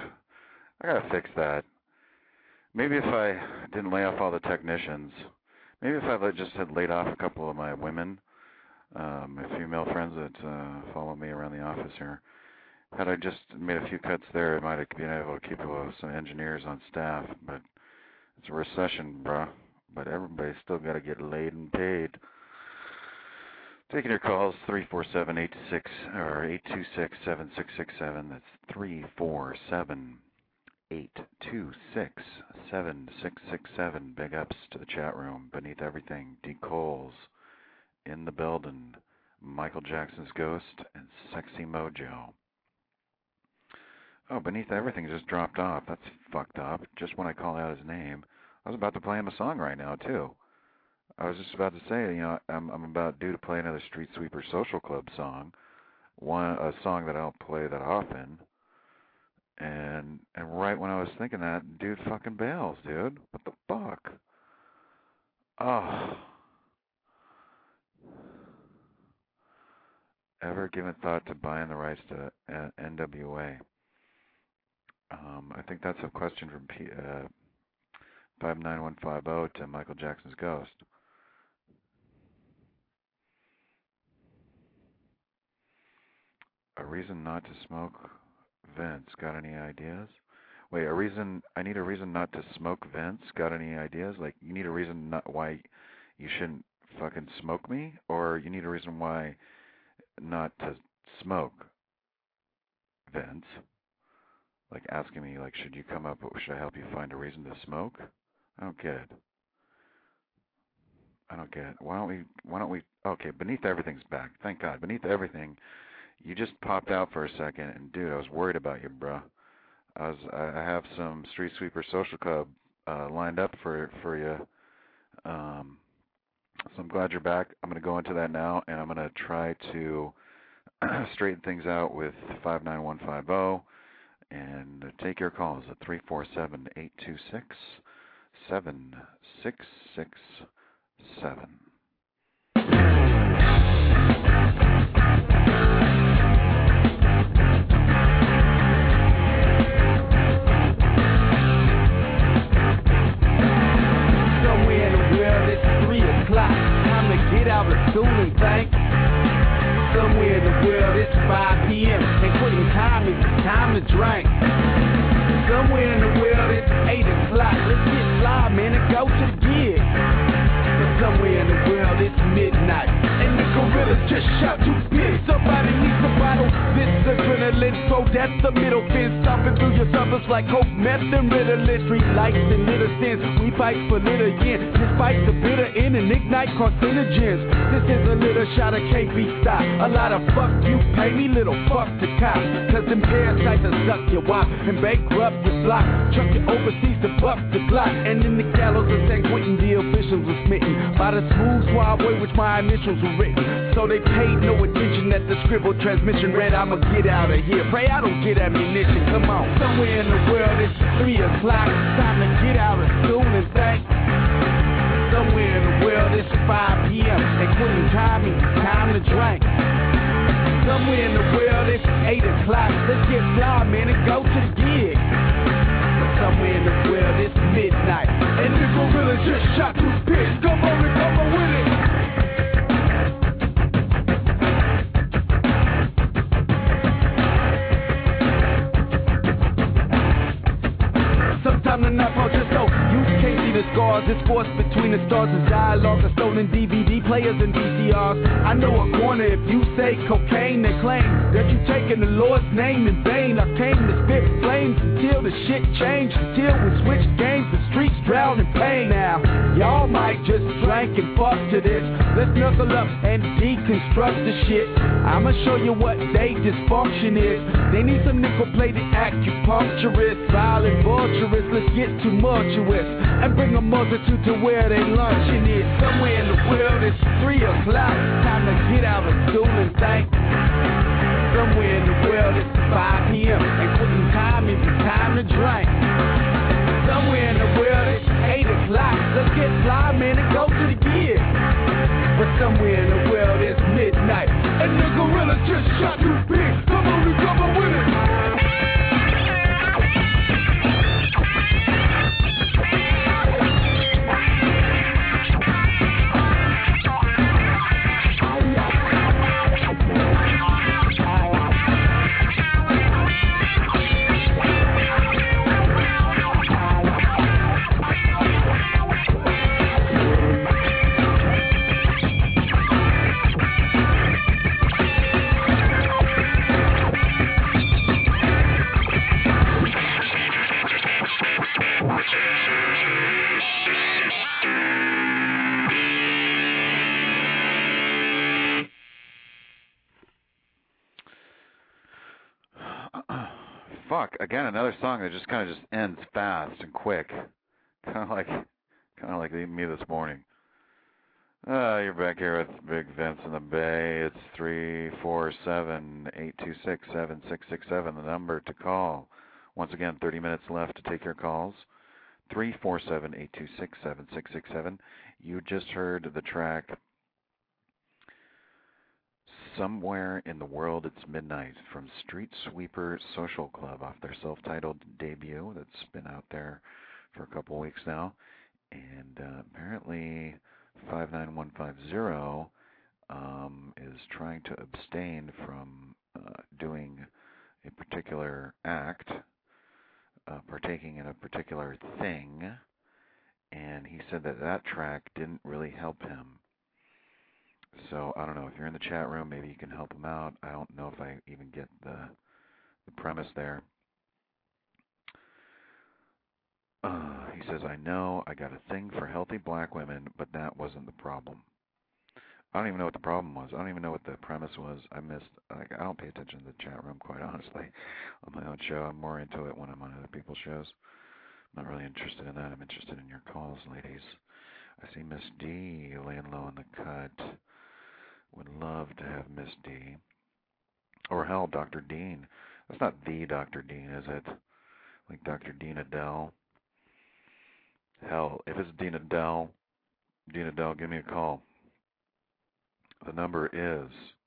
I gotta fix that. Maybe if I didn't lay off all the technicians, maybe if I just had laid off a couple of my women, my female friends that follow me around the office here, had I just made a few cuts there, I might have been able to keep some engineers on staff. But it's a recession, bruh. But everybody's still got to get laid and paid. Taking your calls, 347-826-7667. That's 347-826-7667. Big ups to the chat room. Beneath Everything, D. Coles in the building. Michael Jackson's Ghost and Sexy Mojo. Oh, Beneath Everything just dropped off. That's fucked up. Just when I call out his name. I was about to play him a song right now, too. I was just about to say, I'm about due to play another Street Sweeper Social Club song, a song that I don't play that often, and right when I was thinking that, dude fucking bails, dude. What the fuck? Oh. Ever given thought to buying the rights to NWA? I think that's a question from 59150 to Michael Jackson's Ghost. A reason not to smoke. Vince, got any ideas? Wait, I need a reason not to smoke, Vince. Got any ideas? Like, you need a reason not why you shouldn't fucking smoke me? Or you need a reason why not to smoke, Vince? Like, asking me, like, should you come up, should I help you find a reason to smoke? I don't get it. Why don't we, okay, Beneath Everything's back. Thank God. Beneath Everything, you just popped out for a second, and dude, I was worried about you, bro. I have some Street Sweeper Social Club lined up for you. So I'm glad you're back. I'm going to go into that now, and I'm going to try to straighten things out with 59150 and take your calls at 347-826-7667. Time to get out of school and think. Somewhere in the world it's 5 p.m. and quitting time is time to drink. Somewhere in the world it's 8 o'clock. Let's get fly, man, and go to the gig. But somewhere in the world it's midnight and the gorilla just shot 2 pigs. Somebody needs a bottle. This adrenaline, so that's the middle fence. Stomping through your suburbs like coke, meth, and Ritalin. Street lights and little sins. We fight for little yen. Despite the bitter end and ignite carcinogens. This is a little shot of KB style. A lot of fuck you, pay me little fuck the cops. Cause them parasites will suck your wop and bankrupt your block. Truck you overseas to buck the Glock. And in the gallows of San Quentin, the officials were smitten by the smooth suave way which my initials were written. So they paid no attention at the scribbled transmission read, I'ma get out of here. Pray I don't get ammunition, come on. Somewhere in the world it's 3 o'clock. Time to get out of school and think. Somewhere in the world it's 5 p.m. and quitting time is time to drink. Somewhere in the world it's 8 o'clock. Let's get fly, man, and go to the gig. But somewhere in the world it's midnight and the gorilla just shot 2 pigs. Come on with it. Sometimes the knife out your soul. You can't see the scars. It's forced between the stars. It's dialogue of stolen DVD players and VCRs. I know a corner if you say cocaine. They claim that you taking the Lord's name in vain. I came to spit flames until the shit changed. Until we switch games, the streets drown in pain. Now, y'all might just drink and fuck to this. Let's knuckle up and deconstruct the shit. I'ma show you what they dysfunction is. They need some nickel-plated acupuncturists, violent vulturists. Let's get tumultuous and bring a multitude to where they luncheon is. Somewhere in the world it's 3 o'clock. Time to get out of school and think. Somewhere in the world it's 5 p.m. and quitting time is the time to drink. Somewhere in the world it's 8 o'clock. Let's get fly, man, and go to the gig. But somewhere in the world it's midnight and the gorilla just shot 2 pigs. Come on and come on with it. Fuck, again, another song that just kind of just ends fast and quick. Kind of like me this morning. You're back here with Big Vince in the Bay. It's 347-826-7667, the number to call. Once again, 30 minutes left to take your calls. 347-826-7667. You just heard the track Somewhere in the World It's Midnight from Street Sweeper Social Club off their self-titled debut that's been out there for a couple weeks now. And apparently 59150 is trying to abstain from doing a particular act, partaking in a particular thing, and he said that that track didn't really help him. So I don't know, if you're in the chat room, maybe you can help him out. I don't know if I even get the premise there. He says, I know I got a thing for healthy black women, but that wasn't the problem. I don't even know what the problem was. I don't even know what the premise was. I don't pay attention to the chat room, quite honestly, on my own show. I'm more into it when I'm on other people's shows. I'm not really interested in that. I'm interested in your calls, ladies. I see Miss D laying low in the cut. Would love to have Miss D. Or hell, Dr. Dean. That's not the Dr. Dean, is it? Like Dr. Dean Adele. Hell, if it's Dean Adele, give me a call. The number is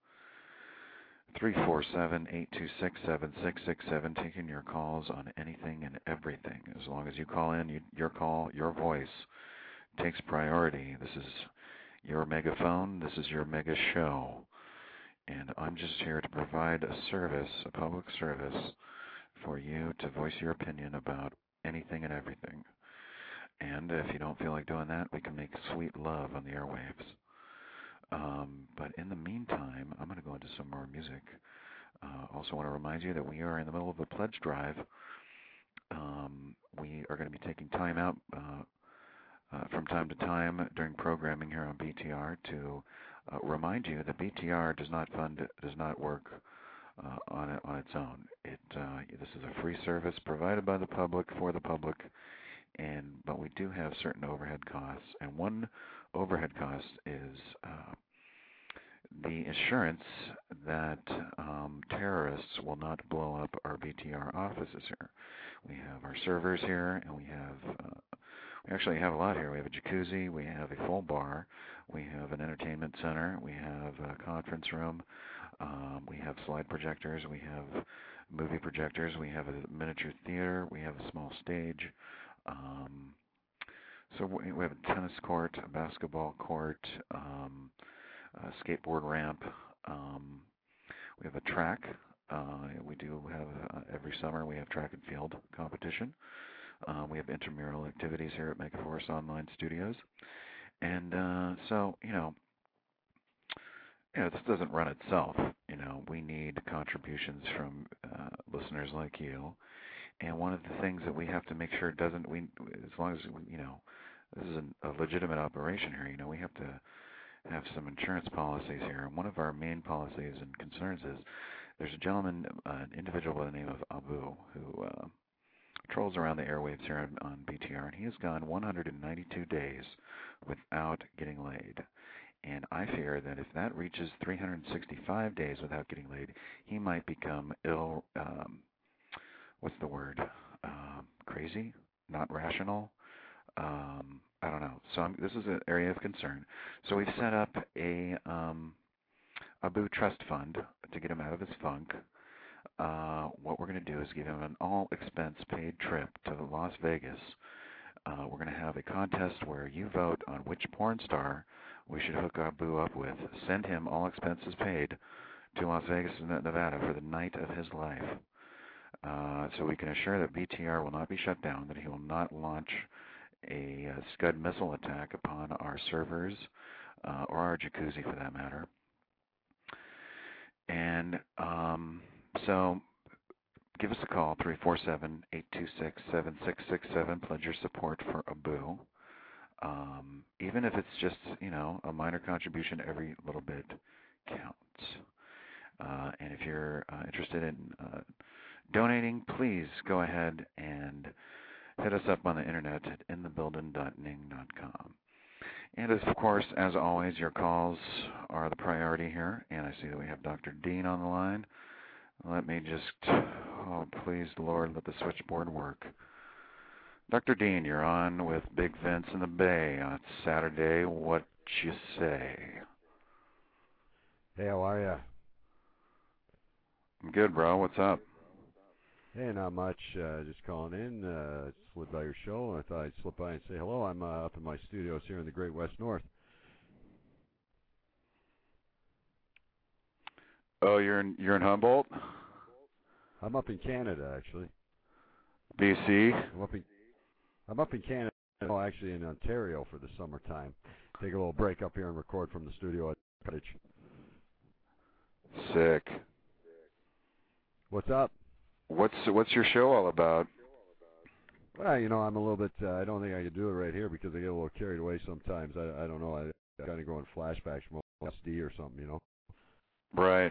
347-826-7667, taking your calls on anything and everything. As long as you call in, your call, your voice takes priority. This is your megaphone. This is your mega show. And I'm just here to provide a service, a public service, for you to voice your opinion about anything and everything. And if you don't feel like doing that, we can make sweet love on the airwaves. But in the meantime, I'm going to go into some more music. Also want to remind you that we are in the middle of a pledge drive. We are going to be taking time out from time to time during programming here on BTR to remind you that BTR does not work on its own. This is a free service provided by the public for the public. But we do have certain overhead costs, and one overhead cost is the assurance that terrorists will not blow up our BTR offices here. We have our servers here, and we actually have a lot here. We have a jacuzzi, we have a full bar, we have an entertainment center, we have a conference room, we have slide projectors, we have movie projectors, we have a miniature theater, we have a small stage. So we have a tennis court, a basketball court, a skateboard ramp. We have a track. We do have, every summer, we have track and field competition. We have intramural activities here at Megaforce Online Studios. And so, this doesn't run itself. We need contributions from listeners like you. And one of the things that we have to make sure as long as, this is a legitimate operation here, we have to have some insurance policies here. And one of our main policies and concerns is there's a gentleman, an individual by the name of Abu, who trolls around the airwaves here on BTR, and he has gone 192 days without getting laid. And I fear that if that reaches 365 days without getting laid, he might become what's the word? Crazy? Not rational? I don't know. So this is an area of concern. So we've set up a Abu Trust Fund to get him out of his funk. What we're going to do is give him an all-expense-paid trip to Las Vegas. We're going to have a contest where you vote on which porn star we should hook Abu up with. Send him all expenses paid to Las Vegas, Nevada for the night of his life. So we can assure that BTR will not be shut down, that he will not launch a Scud missile attack upon our servers or our jacuzzi for that matter. And so give us a call, 347-826-7667. Pledge your support for Abu. Even if it's just, a minor contribution, every little bit counts. And if you're interested in donating, please go ahead and hit us up on the internet at inthebuilding.ning.com. And of course, as always, your calls are the priority here. And I see that we have Dr. Dean on the line. Let me just, please, Lord, let the switchboard work. Dr. Dean, you're on with Big Vince in the Bay on Saturday. What you say? Hey, how are ya? I'm good, bro. What's up? Hey, not much. Just calling in. Slid by your show, and I thought I'd slip by and say hello. I'm up in my studios here in the Great West North. Oh, you're in Humboldt? I'm up in Canada, actually. BC? I'm up in Canada. No, actually in Ontario for the summertime. Take a little break up here and record from the studio at Cottage. Sick. What's up? What's your show all about? Well, you know, I'm a little bit. I don't think I could do it right here because I get a little carried away sometimes. I don't know. I kind of go in flashbacks from LSD or something, you know. Right.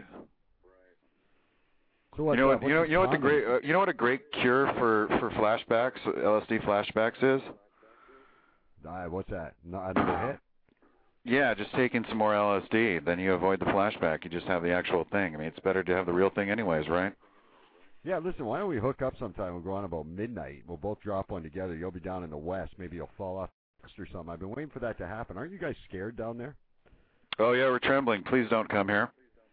So you know what a great cure for flashbacks, LSD flashbacks is? What's that? Another hit? Yeah, just taking some more LSD. Then you avoid the flashback. You just have the actual thing. I mean, it's better to have the real thing anyways, right? Yeah, listen, why don't we hook up sometime? We'll go on about midnight. We'll both drop one together. You'll be down in the west. Maybe you'll fall off or something. I've been waiting for that to happen. Aren't you guys scared down there? Oh, yeah, we're trembling. Please don't come here.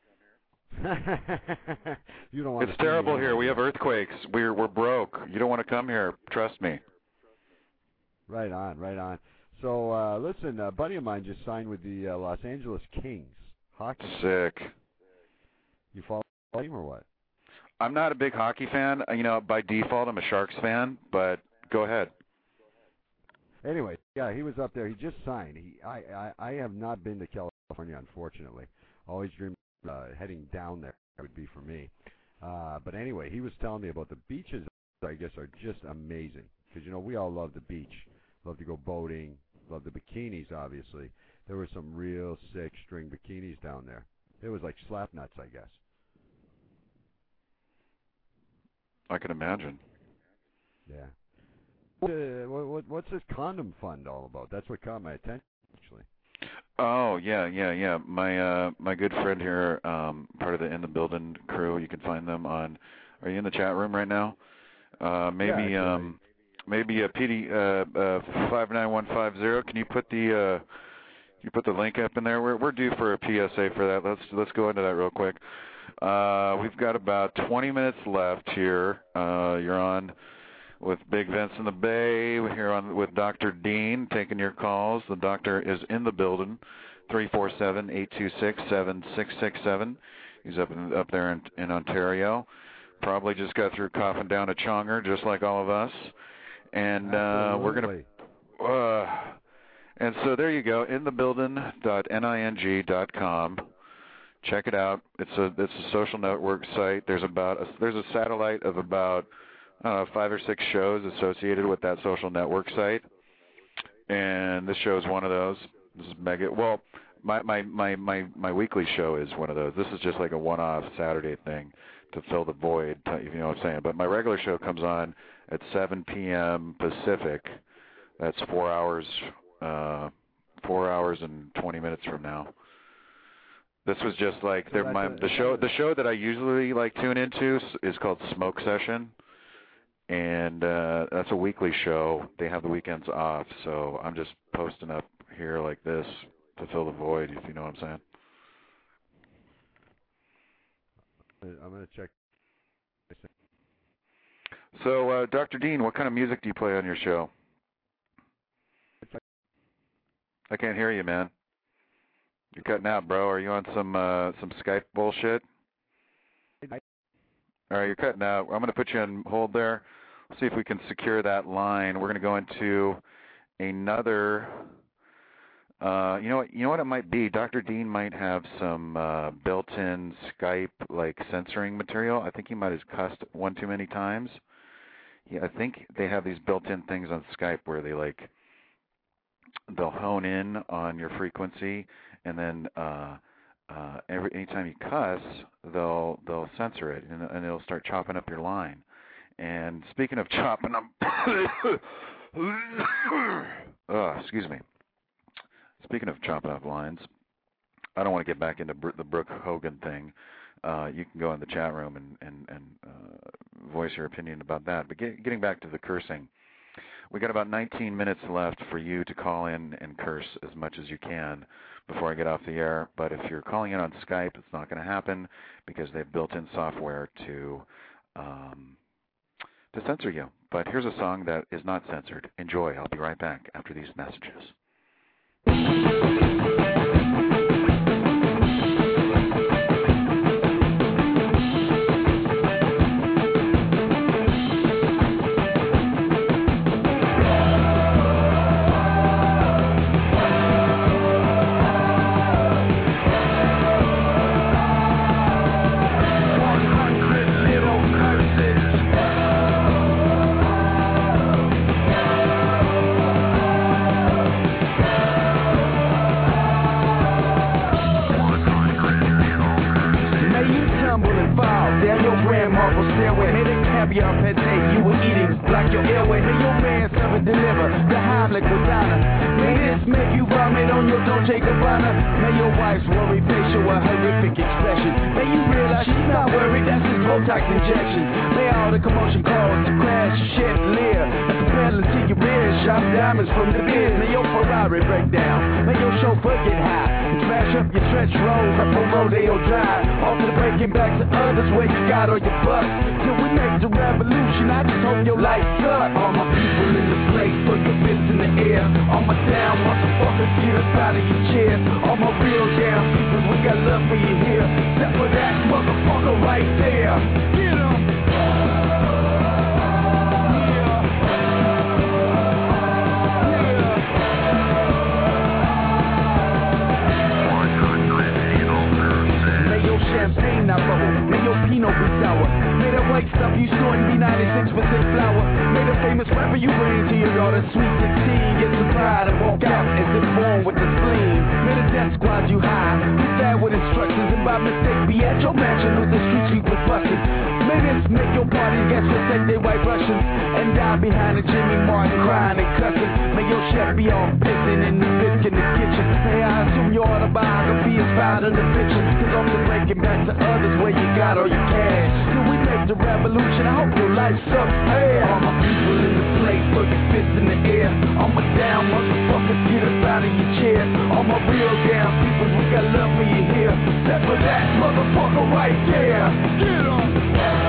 You don't want It's terrible here. We have earthquakes. We're broke. You don't want to come here. Trust me. Right on, right on. So, listen, a buddy of mine just signed with the Los Angeles Kings. Hockey. Sick. You follow the team or what? I'm not a big hockey fan. You know, by default, I'm a Sharks fan, but go ahead. Anyway, yeah, he was up there. He just signed. I have not been to California, unfortunately. Always dreamed heading down there would be for me. But anyway, he was telling me about the beaches, I guess, are just amazing. Because, you know, we all love the beach. Love to go boating. Love the bikinis, obviously. There were some real sick string bikinis down there. It was like slap nuts, I guess. I can imagine. Yeah. What's this condom fund all about? That's what caught my attention, actually. Oh, yeah. My good friend here, part of the In the Building crew, you can find them on, are you in the chat room right now? Maybe a PD 59150. Can you put the link up in there? We're due for a PSA for that. Let's go into that real quick. We've got about 20 minutes left here. You're on with Big Vince in the Bay. We're here on with Dr. Dean taking your calls. The doctor is in the building. 347-826-7667. He's up there in Ontario. Probably just got through coughing down a chonger, just like all of us. And we're gonna. And so there you go. inthebuilding.ning.com. Check it out. It's a social network site. There's a satellite of about 5 or 6 shows associated with that social network site, and this show is one of those. This is mega. Well, my weekly show is one of those. This is just like a one-off Saturday thing to fill the void. You know what I'm saying? But my regular show comes on at 7 p.m. Pacific. That's 4 hours. 4 hours and 20 minutes from now. This was just like the show that I usually like tune into is called Smoke Session, and that's a weekly show. They have the weekends off, so I'm just posting up here like this to fill the void, if you know what I'm saying. I'm gonna check. So, Dr. Dean, what kind of music do you play on your show? I can't hear you, man. You're cutting out, bro. Are you on some Skype bullshit? All right, you're cutting out. I'm going to put you on hold there. See if we can secure that line. We're going to go into another. You know what it might be. Dr. Dean might have some built-in Skype like censoring material. I think he might have cussed one too many times. Yeah, I think they have these built-in things on Skype where they'll hone in on your frequency, and then anytime you cuss, they'll censor it, and it'll start chopping up your line. And speaking of chopping up, excuse me. Speaking of chopping up lines, I don't want to get back into the Brooke Hogan thing. You can go in the chat room and voice your opinion about that. But getting back to the cursing. We got about 19 minutes left for you to call in and curse as much as you can before I get off the air. But if you're calling in on Skype, it's not going to happen because they've built in software to censor you. But here's a song that is not censored. Enjoy. I'll be right back after these messages. fall down your grandmother's stairway. May the caviar pate you were eating block your airway. May your man serve and deliver the Heimlich with honor. May this make you vomit on your Dolce Gabbana. May your wife's worried facial a horrific expression. May you realize she's not worried, that's his Botox injection. May all the commotion cause to crash, shed, leer. And propel into your rear, shop diamonds from the beers. May your Ferrari break down. May your chauffeur get high and smash up your trench rolls up on Rodeo Drive. Off to the breaking back to others where you got all your bucks. Till we make the revolution, I just hope your lights up. All my people in the place, put your fists in the air. All my down motherfuckers, get up out of your chairs. All my real down people, we got love for you here. Except for that motherfucker right there. Get 'em. Champagne not bubble, may your Pinot be sour. May that white stuff you snorting be 96% flour. May the famous rapper you bring to your daughter sweet 16 get some pride and walk out as if born with the spleen. May the death squad you high, be bad with instructions and by mistake be at your mansion with the street sweepers busting. May this make your party guests protect their white Russians and die behind a Jimmy Martin crying and cussing. May your chef be all pissing in the biscuit in the kitchen. May I assume your autobiography is filed in the fiction, cause I'm just breaking back to others where you got all your cash. Till we make the revolution, I hope your life's up. Hey, all my people in the place, put your fists in the air. All my down motherfuckers, get up out of your chair. All my real down people, we got love for you here. Except for that motherfucker right there. Get 'em.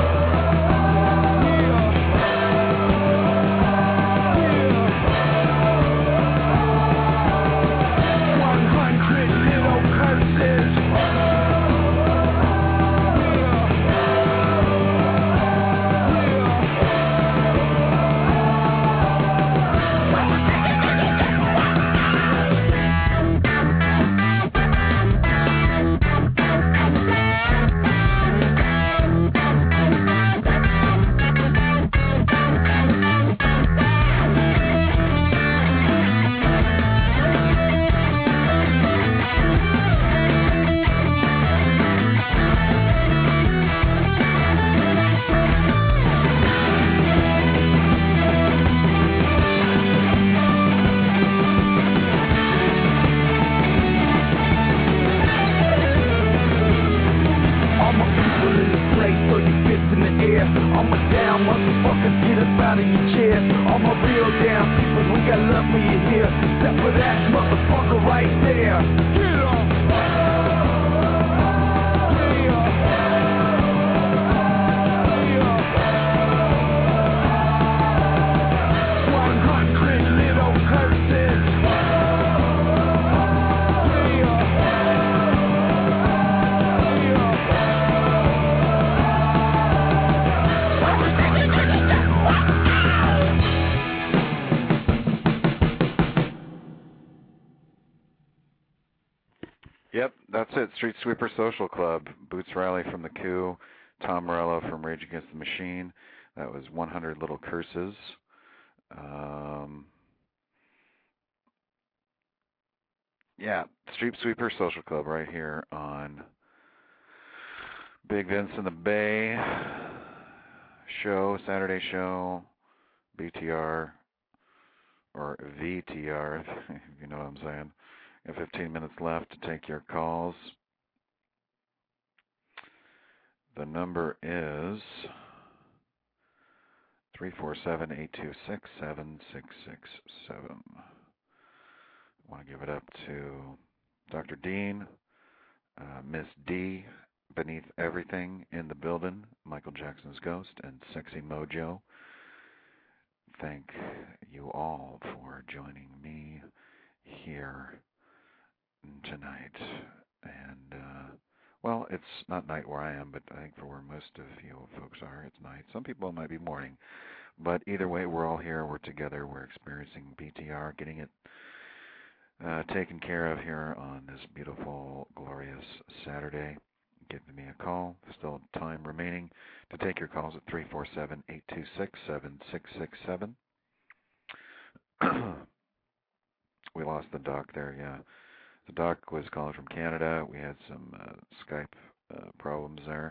Yep, that's it. Street Sweeper Social Club. Boots Riley from The Coup. Tom Morello from Rage Against the Machine. That was 100 Little Curses. Yeah, Street Sweeper Social Club right here on Big Vince in the Bay show, Saturday show, BTR, or VTR, if you know what I'm saying. Got 15 minutes left to take your calls. The number is 347-826-7667. I want to give it up to Dr. Dean, Miss D, Beneath Everything in the Building, Michael Jackson's Ghost, and Sexy Mojo. Thank you all for joining me here tonight. And, well, it's not night where I am, but I think for where most of you folks are, it's night. Some people it might be morning. But either way, we're all here. We're together. We're experiencing BTR, getting it taken care of here on this beautiful, glorious Saturday. Give me a call. There's still time remaining to take your calls at 347-826-7667. We lost the doc there, yeah. The doc was calling from Canada. We had some Skype problems. problems there.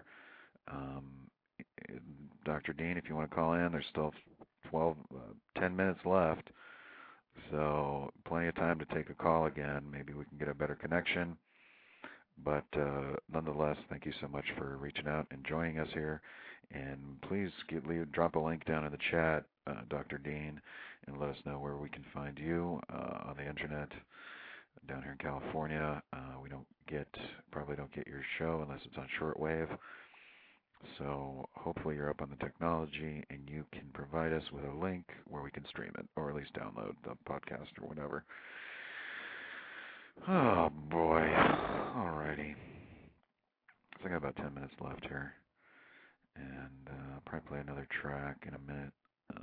Dr. Dean, if you want to call in, there's still 10 minutes left. So plenty of time to take a call again. Maybe we can get a better connection. But nonetheless, thank you so much for reaching out and joining us here. And please drop a link down in the chat, Dr. Dean, and let us know where we can find you on the internet down here in California. We probably don't get your show unless it's on shortwave. So hopefully you're up on the technology and you can provide us with a link where we can stream it, or at least download the podcast or whatever. Oh boy. Alrighty. I got about 10 minutes left here. And I'll probably play another track in a minute.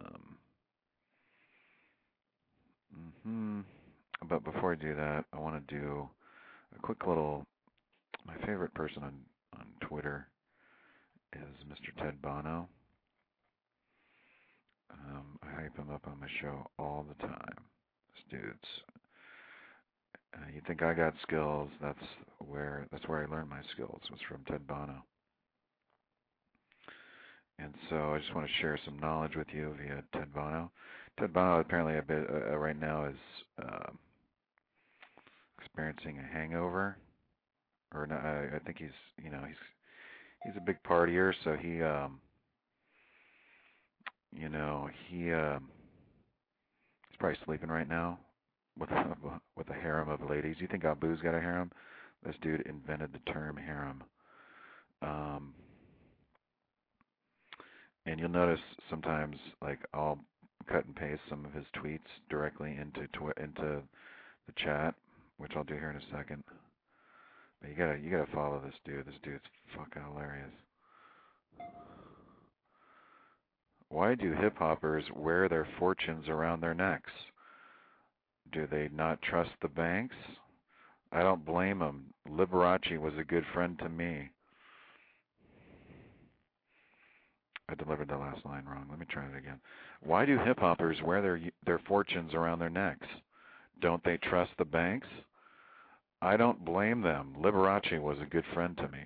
But before I do that, I want to do a quick little, my favorite person on Twitter is Mr. Ted Bono. I hype him up on my show all the time. This dude's, you think I got skills, that's where I learned my skills, was from Ted Bono. And so I just want to share some knowledge with you via Ted Bono. Ted Bono apparently right now is experiencing a hangover, or no, I think he's a big partier, so he's probably sleeping right now with a harem of ladies. You think Abu's got a harem? This dude invented the term harem. And you'll notice sometimes, like, I'll cut and paste some of his tweets directly into the chat, which I'll do here in a second. But you gotta follow this dude. This dude's fucking hilarious. Why do hip hoppers wear their fortunes around their necks? Do they not trust the banks? I don't blame them. Liberace was a good friend to me. I delivered the last line wrong. Let me try it again. Why do hip hoppers wear their fortunes around their necks? Don't they trust the banks? I don't blame them. Liberace was a good friend to me.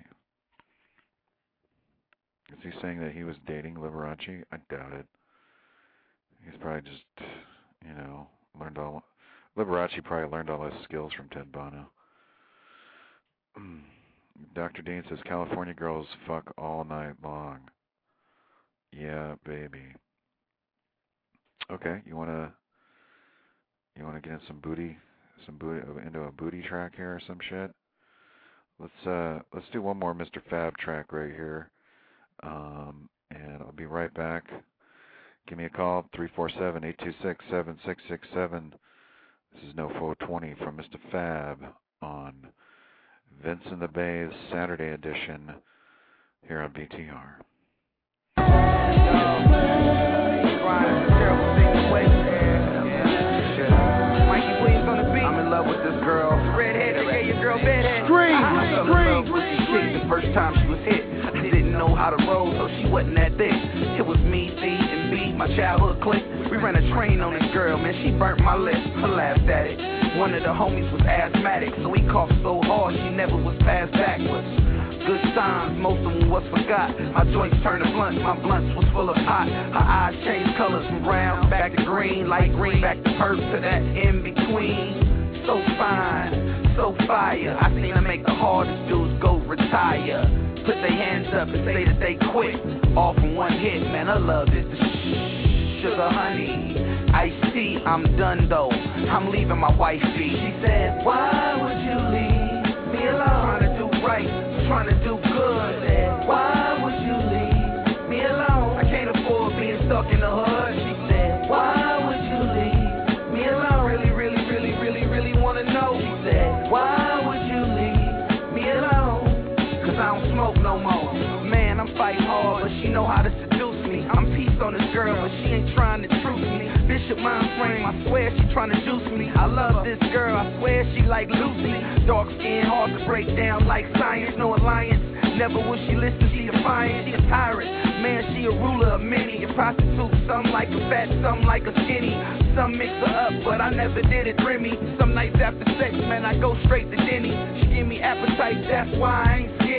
Is he saying that he was dating Liberace? I doubt it. He's probably just, Liberace probably learned all his skills from Ted Bono. Dr. Dean says California girls fuck all night long. Yeah, baby. Okay, you wanna get in some booty into a booty track here or some shit? Let's do one more Mr. Fab track right here. And I'll be right back. Give me a call, 347-826-7667. This is No 420 from Mr. Fab on Vince in the Bay's Saturday edition here on BTR. I'm in love with this girl. Redhead, okay, your girl bedhead. Scream. The first time she was hit, I didn't know how to roll, so she wasn't that thick. It was me, C, and B, my childhood clique. We ran a train on this girl, man, she burnt my lips. I laughed at it. One of the homies was asthmatic, so he coughed so hard she never was passed backwards. Good signs, most of them was forgot. My joints turned to blunts, my blunts was full of pot. Her eyes changed colors from brown back to green, light green back to purple to that in between. So fine, so fire. I seen her make the hardest dudes go retire. Put their hands up and say that they quit. All from one hit, man, I love it. Sugar honey, iced tea, I'm done though. I'm leaving my wifey. She said, why would you leave me alone? Trying to do right, trying to do good. Said, why would you leave me alone? I can't afford being stuck in the hood. She said, why would you leave me alone? Really wanna know. She said, why would you leave me alone? Cause I don't smoke no more. Man, I'm fighting hard, but she know how to seduce me. I'm peace on this girl, but she ain't trying to truce me. Bishop mind frame, I swear she trying to juice me. I love this girl, I swear she like Lucy. Dark skin, hard to break down like science, no alliance. Never will she listen, she defiant, she a tyrant. Man, she a ruler of many. A prostitute, some like a fat, some like a skinny. Some mix her up, but I never did it Remy. Some nights after sex, man, I go straight to Denny. She give me appetite, that's why I ain't skinny.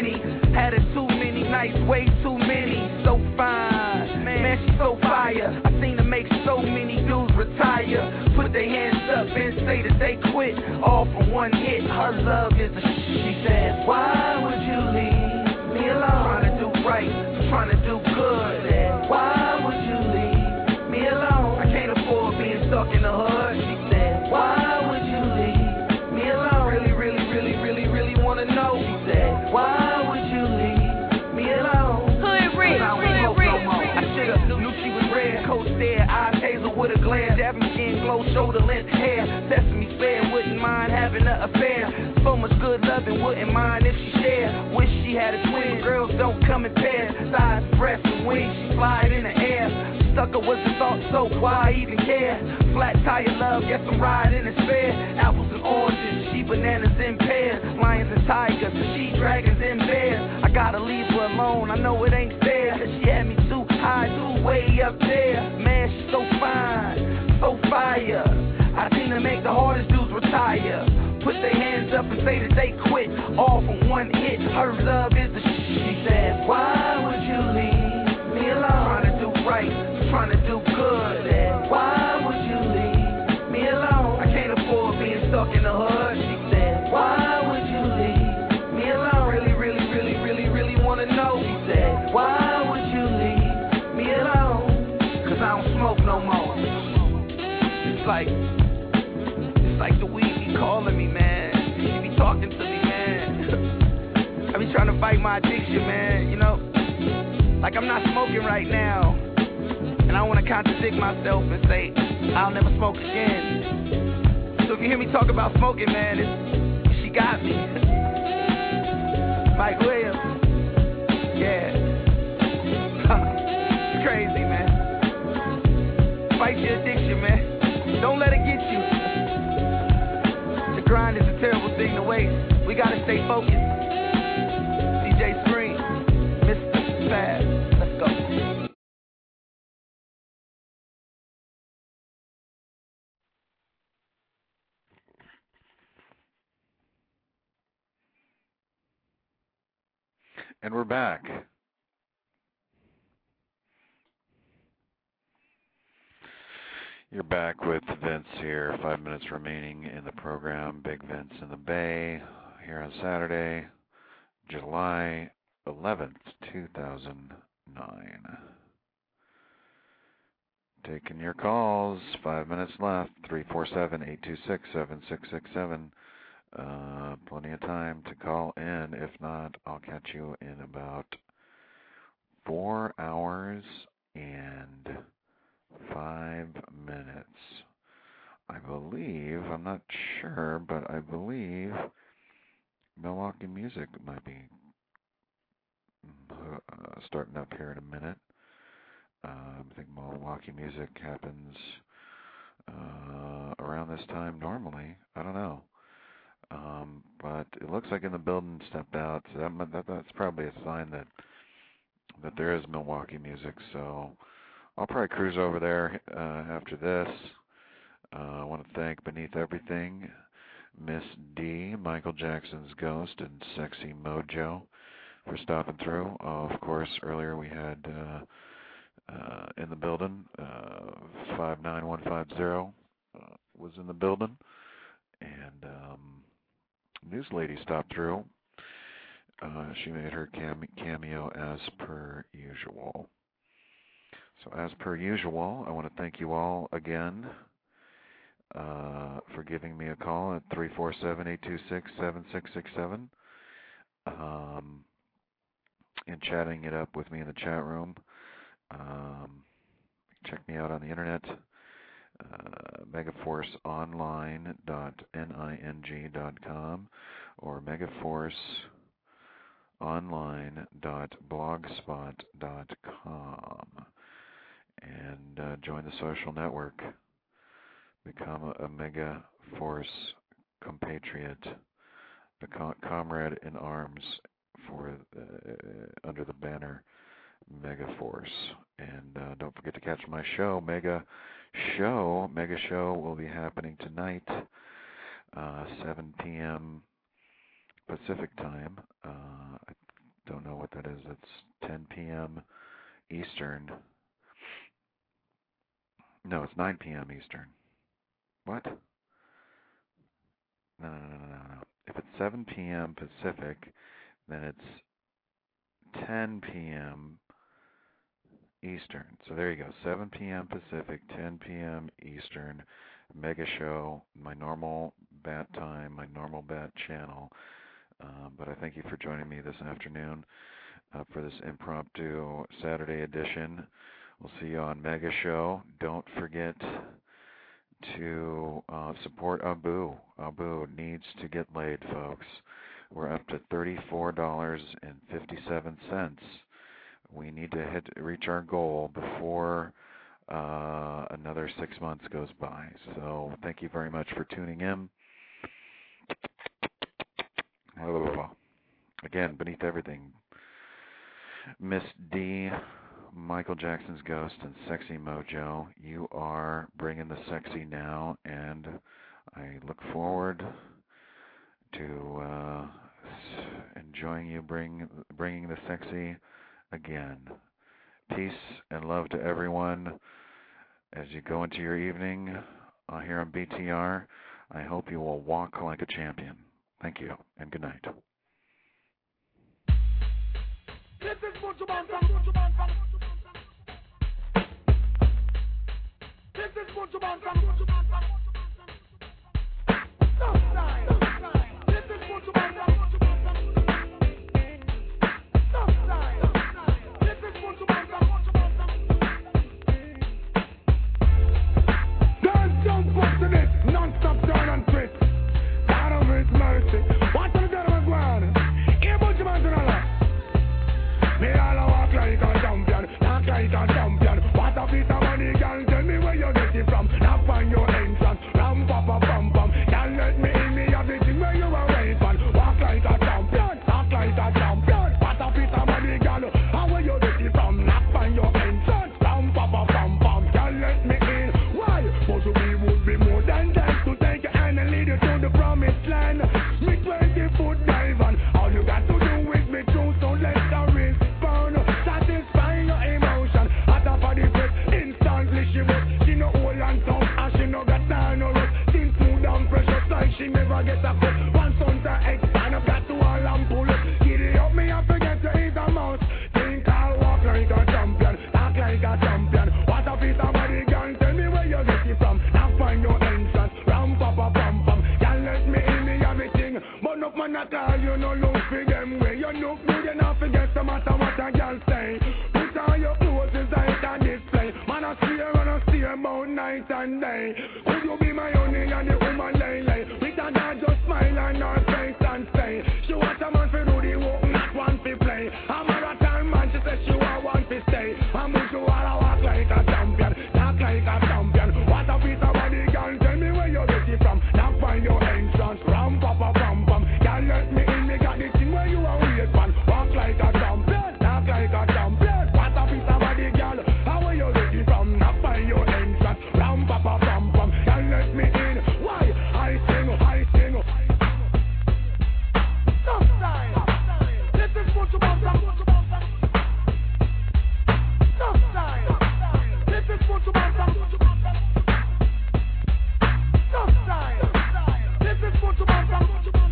Had it too many nights, way too many. So fine, man, she's so fire. I seen her make so many dudes retire. Put their hands up and say that they quit. All from one hit. Her love is a she said, why would you leave me alone? Trying to do right, trying to do good. And why would you leave me alone? I can't afford being stuck in the hood. She said, why would you leave me alone? Really wanna know. She said, why would you leave me alone? Hood Rick, I should've knew she was red. Coat stare, eyes hazel with a glare. Dabbing skin, glow, shoulder length hair. Sesame fair, wouldn't mind having an affair. So much good loving, wouldn't mind if she shared. Wish she had a twin, girls don't come in pairs. Thighs, breasts, and wings, she flying in the air. Sucker was the thought, so why even care? Flat tire love, guess I'm riding in spare. Apples and oranges, she bananas and pears. Lions and tigers, she dragons and bears. I gotta leave her alone, I know it ain't fair. She had me too high, too way up there. Man, she's so fine, so fire. I seen her make the hardest dudes retire. Put their hands up and say that they quit. All from one hit, her love is the she said, why would you leave me alone? Trying to do right, trying to do good. And why would you leave me alone? I can't afford being stuck in the hood. She said, why would you leave me alone? Really wanna know. She said, why would you leave me alone? Cause I don't smoke no more. It's like the weed be calling me, man. She be talking to me, man. I be trying to fight my addiction, man, you know? Like I'm not smoking right now. And I want to contradict myself and say, I'll never smoke again. So if you hear me talk about smoking, man, she got me. Mike Williams. Yeah. It's crazy, man. Fight your addiction, man. Don't let it get you. The grind is a terrible thing to waste. We gotta stay focused. DJ Scream, Mr. Fab. Let's go. And we're back. You're back with Vince here. 5 minutes remaining in the program. Big Vince in the Bay here on Saturday, July 11th, 2009. Taking your calls. 5 minutes left. 347-826-7667. Plenty of time to call in. If not, I'll catch you in about 4 hours and 5 minutes. I believe, I'm not sure, but I believe Milwaukee Music might be starting up here in a minute. I think Milwaukee Music happens around this time normally. I don't know. But it looks like In the Building stepped out, so that's probably a sign that there is Milwaukee Music. So I'll probably cruise over there after this. I want to thank Beneath Everything, Miss D, Michael Jackson's Ghost, and Sexy Mojo for stopping through. Of course, earlier we had In the Building, 59150 was in the building, and News Lady stopped through. She made her cameo as per usual. So as per usual, I want to thank you all again for giving me a call at 347-826-7667 and chatting it up with me in the chat room. Check me out on the internet, megaforceonline.ning.com or megaforceonline.blogspot.com, and join the social network. Become a Mega Force compatriot, a comrade in arms for under the banner Mega Force. And don't forget to catch my show, Mega Show will be happening tonight, 7 p.m. Pacific time. I don't know what that is. It's 10 p.m. Eastern. No, it's 9 p.m. Eastern. What? No. If it's 7 p.m. Pacific, then it's 10 p.m. Eastern. So there you go. 7 p.m. Pacific, 10 p.m. Eastern. Mega show, my normal bat time, my normal bat channel. But I thank you for joining me this afternoon for this impromptu Saturday edition. We'll see you on Mega Show. Don't forget to support Abu. Abu needs to get laid, folks. We're up to $34.57. We need to reach our goal before another 6 months goes by. So thank you very much for tuning in. Again, beneath everything, Miss D, Michael Jackson's Ghost, and Sexy Mojo, you are bringing the sexy now, and I look forward to enjoying you bringing the sexy again. Peace and love to everyone as you go into your evening here on BTR. I hope you will walk like a champion. Thank you, and good night. This is Mojo Bantam. This is Mojo Bantam. Stop sign. This is Mojo Bantam. Stop sign. This is Mojo Bantam. Don't jump up to this non-stop turn and twist. God of His mercy. Watch on the gentleman's ground. Here Mojo Bantam a lot. Me all a walk like a champion, talk like a champion. What a piece of money, girl, tell me where you get it from. Knock on your entrance, ram pa pa pam pam. Can't let me in, me have the thing where you are waiting on. Walk like a champion, talk like a champion. What a piece of money, girl, how where you get it from? Knock on your entrance, ram pa pa pam pam. Can't let me in, why? But we would be more than that to take your hand and lead you to the promised land. Me 20-foot dive on, all you got to do is me true, so let's go. Satisfying your emotion. At top of the press, instantly she was. She no old and tough, and she no got down no rust. Things smooth and precious like she never get a cut. One son to expand, I've got to all and pull up. Giddy up, me I forget to eat a mouse. Think I'll walk like a champion, talk like a champion. What a piece of body, girl, tell me where you get it from. Now find your entrance, ram pa pa pam pam. Can't let me in, me everything. But no man at all, you no look for them way. You look good, you not forget no matter what a girl say. Put on your clothes inside a display. Man I steer and I steer about night and day. Could you be my honey and the woman lay lay? With a dad just smile and her face and say. She want a man for do the work, not one for play. A marathon man, she says she want one for stay. I'm with you all I walk like a champion, talk like a champion. What a piece of body, girl, tell me where you get it from. Now find your entrance, ram pa pa pam pam. Can't let me in, me got the thing where you are weird man. Walk like a champion, talk like a champion. What a piece of body, girl, how are you get it from? Now find your entrance, ram pa pa pam pam. Can't let me in, why? I sing. Stop sign. This is Mojo Bantam. Stop sign. This is Mojo Bantam. Stop sign. This is Mojo Bantam.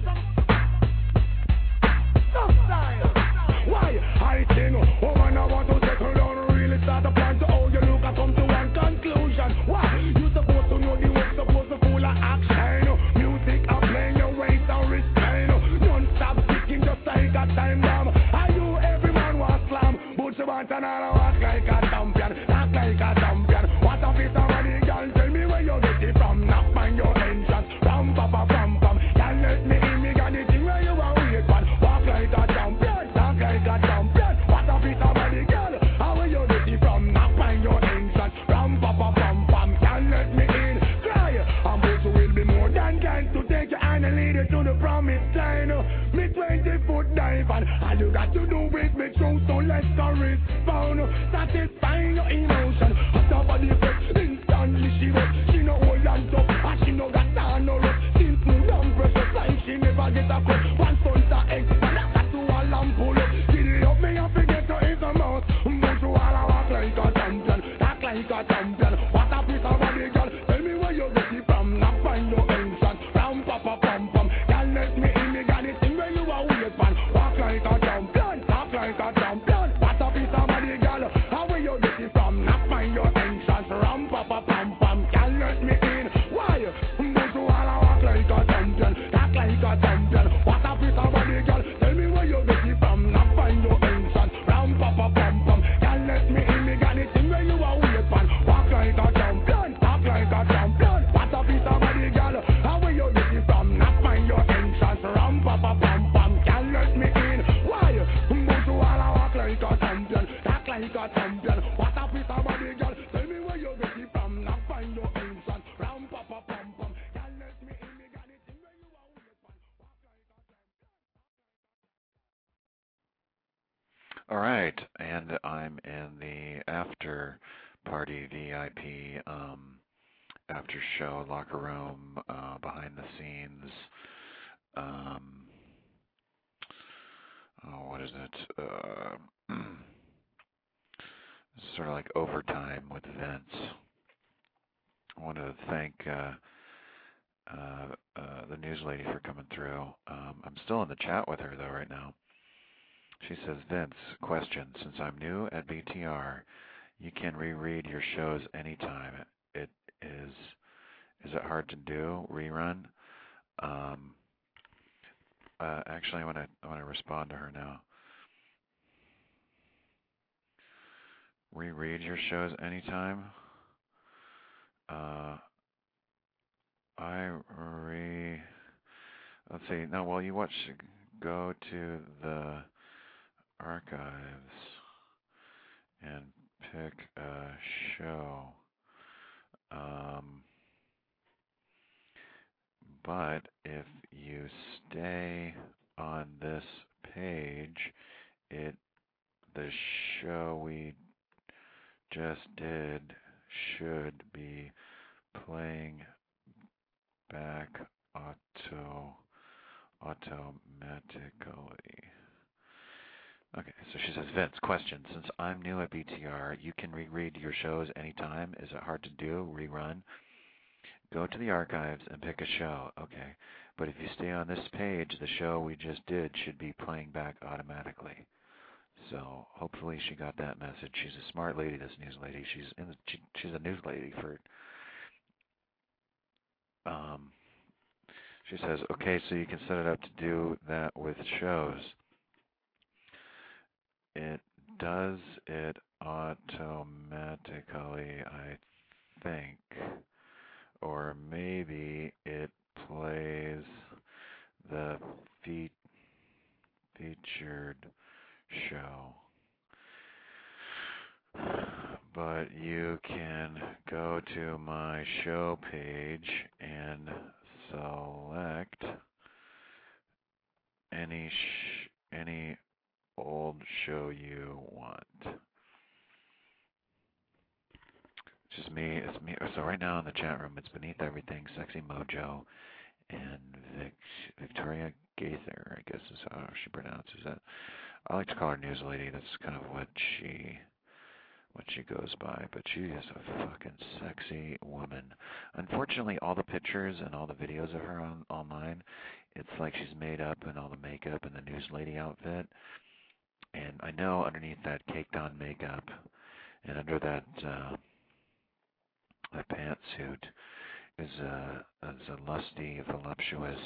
Stop sign. Why? I sing. Oh man, I want to settle down, really start a plan to how you look. I come to one conclusion. Why? You supposed to know the work, supposed to full of action. Music, I'm playing your weight and restrain. Don't stop ticking just like a time bomb. Are you every man was slam? But you want another walk like a champion, act like a champion. What a piece of money, girl, tell me where you get it from. Knock on your entrance, ram pa pa pam pam. Can't let me in, me got the thing where you are weird man. Walk like a champion, talk like a champion. What a piece of money, girl, how where you get it from? Knock on your entrance, ram pa pa pam pam. Can't let me in, cry. I'm also will be more than kind to take your hand and lead you to the promised land. Me 20-foot dive and all you got to do is me true, so let's go respond. Satisfying your emotion. At top of the press, instantly she was. She no old and tough, and she no got down no rust. Things smooth and precious like she never get a cut. One son to expand, I got to all and pull up. like a champion. What a piece of body, girl. Tell me where you get it from. Now find your entrance. Ram, papa, pam, pam. Girl, let me in. Me got it in where you are. All right, and I'm in the after party VIP after show locker room behind the scenes. What is it? Sort of like overtime with Vince. I want to thank the news lady for coming through. I'm still in the chat with her though right now. She says, Vince, question. Since I'm new at BTR, you can reread your shows anytime. It is it hard to do? Rerun? Actually, I want to respond to her now. Reread your shows anytime? Let's see. No, well, you go to the archives and pick a show. But if you stay on this page, the show we just did should be playing back automatically. Okay, so she says, Vince, question. Since I'm new at BTR, you can reread your shows anytime. Is it hard to do? Rerun? Go to the archives and pick a show. Okay, but if you stay on this page, the show we just did should be playing back automatically. So hopefully she got that message. She's a smart lady, this news lady. She's a news lady for... She says, okay, so you can set it up to do that with shows. It does it automatically, I think. Or maybe it plays the featured show. But you can go to my show page and select any old show you want. It's just me. It's me. So right now in the chat room, it's Beneath Everything, Sexy Mojo, and Victoria Gaither, I guess is how she pronounces it. I like to call her News Lady. That's kind of what she goes by. But she is a fucking sexy woman. Unfortunately, all the pictures and all the videos of her online, it's like she's made up in all the makeup and the News Lady outfit. And I know underneath that caked-on makeup and under that pantsuit is a lusty, voluptuous,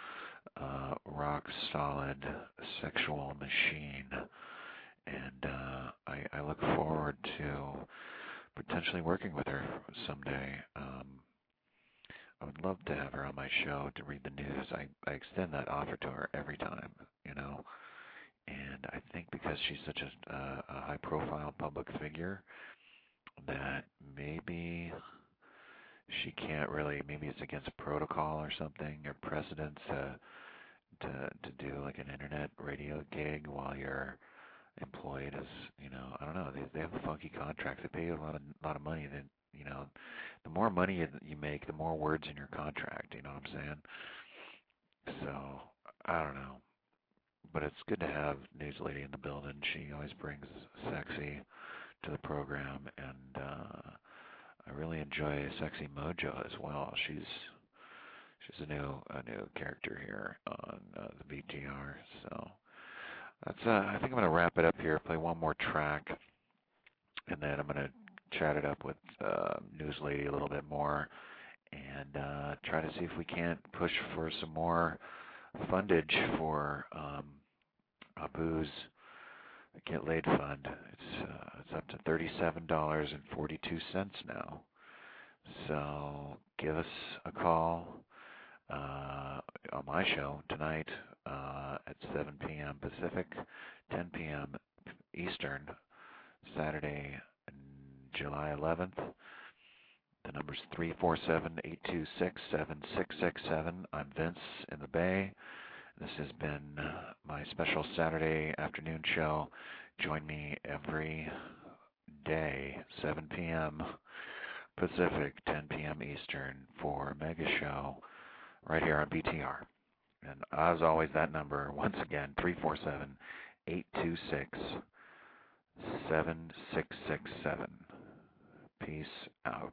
rock-solid sexual machine. And I look forward to potentially working with her someday. I would love to have her on my show to read the news. I extend that offer to her every time, you know. And I think because she's such a high-profile public figure that maybe she can't really, maybe it's against protocol or something, or precedence to do like an internet radio gig while you're employed as, you know, I don't know, they have funky contracts. They pay you a lot of money. Then, you know, the more money you make, the more words in your contract, you know what I'm saying? So, I don't know. But it's good to have News Lady in the building. She always brings sexy to the program, and I really enjoy Sexy Mojo as well. She's a new character here on the BTR. So that's I think I'm gonna wrap it up here. Play one more track, and then I'm gonna chat it up with News Lady a little bit more, and try to see if we can't push for some more fundage for Abu's Get Laid Fund. It's up to $37.42 now. So give us a call on my show tonight at 7 p.m. Pacific, 10 p.m. Eastern. Saturday, July 11th. The number's 347-826-7667. I'm Vince in the Bay. This has been my special Saturday afternoon show. Join me every day, 7 p.m. Pacific, 10 p.m. Eastern, for a mega show right here on BTR. And as always, that number, once again, 347-826-7667. Peace out.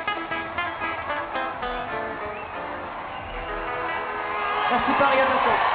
Merci Paris, à bientôt.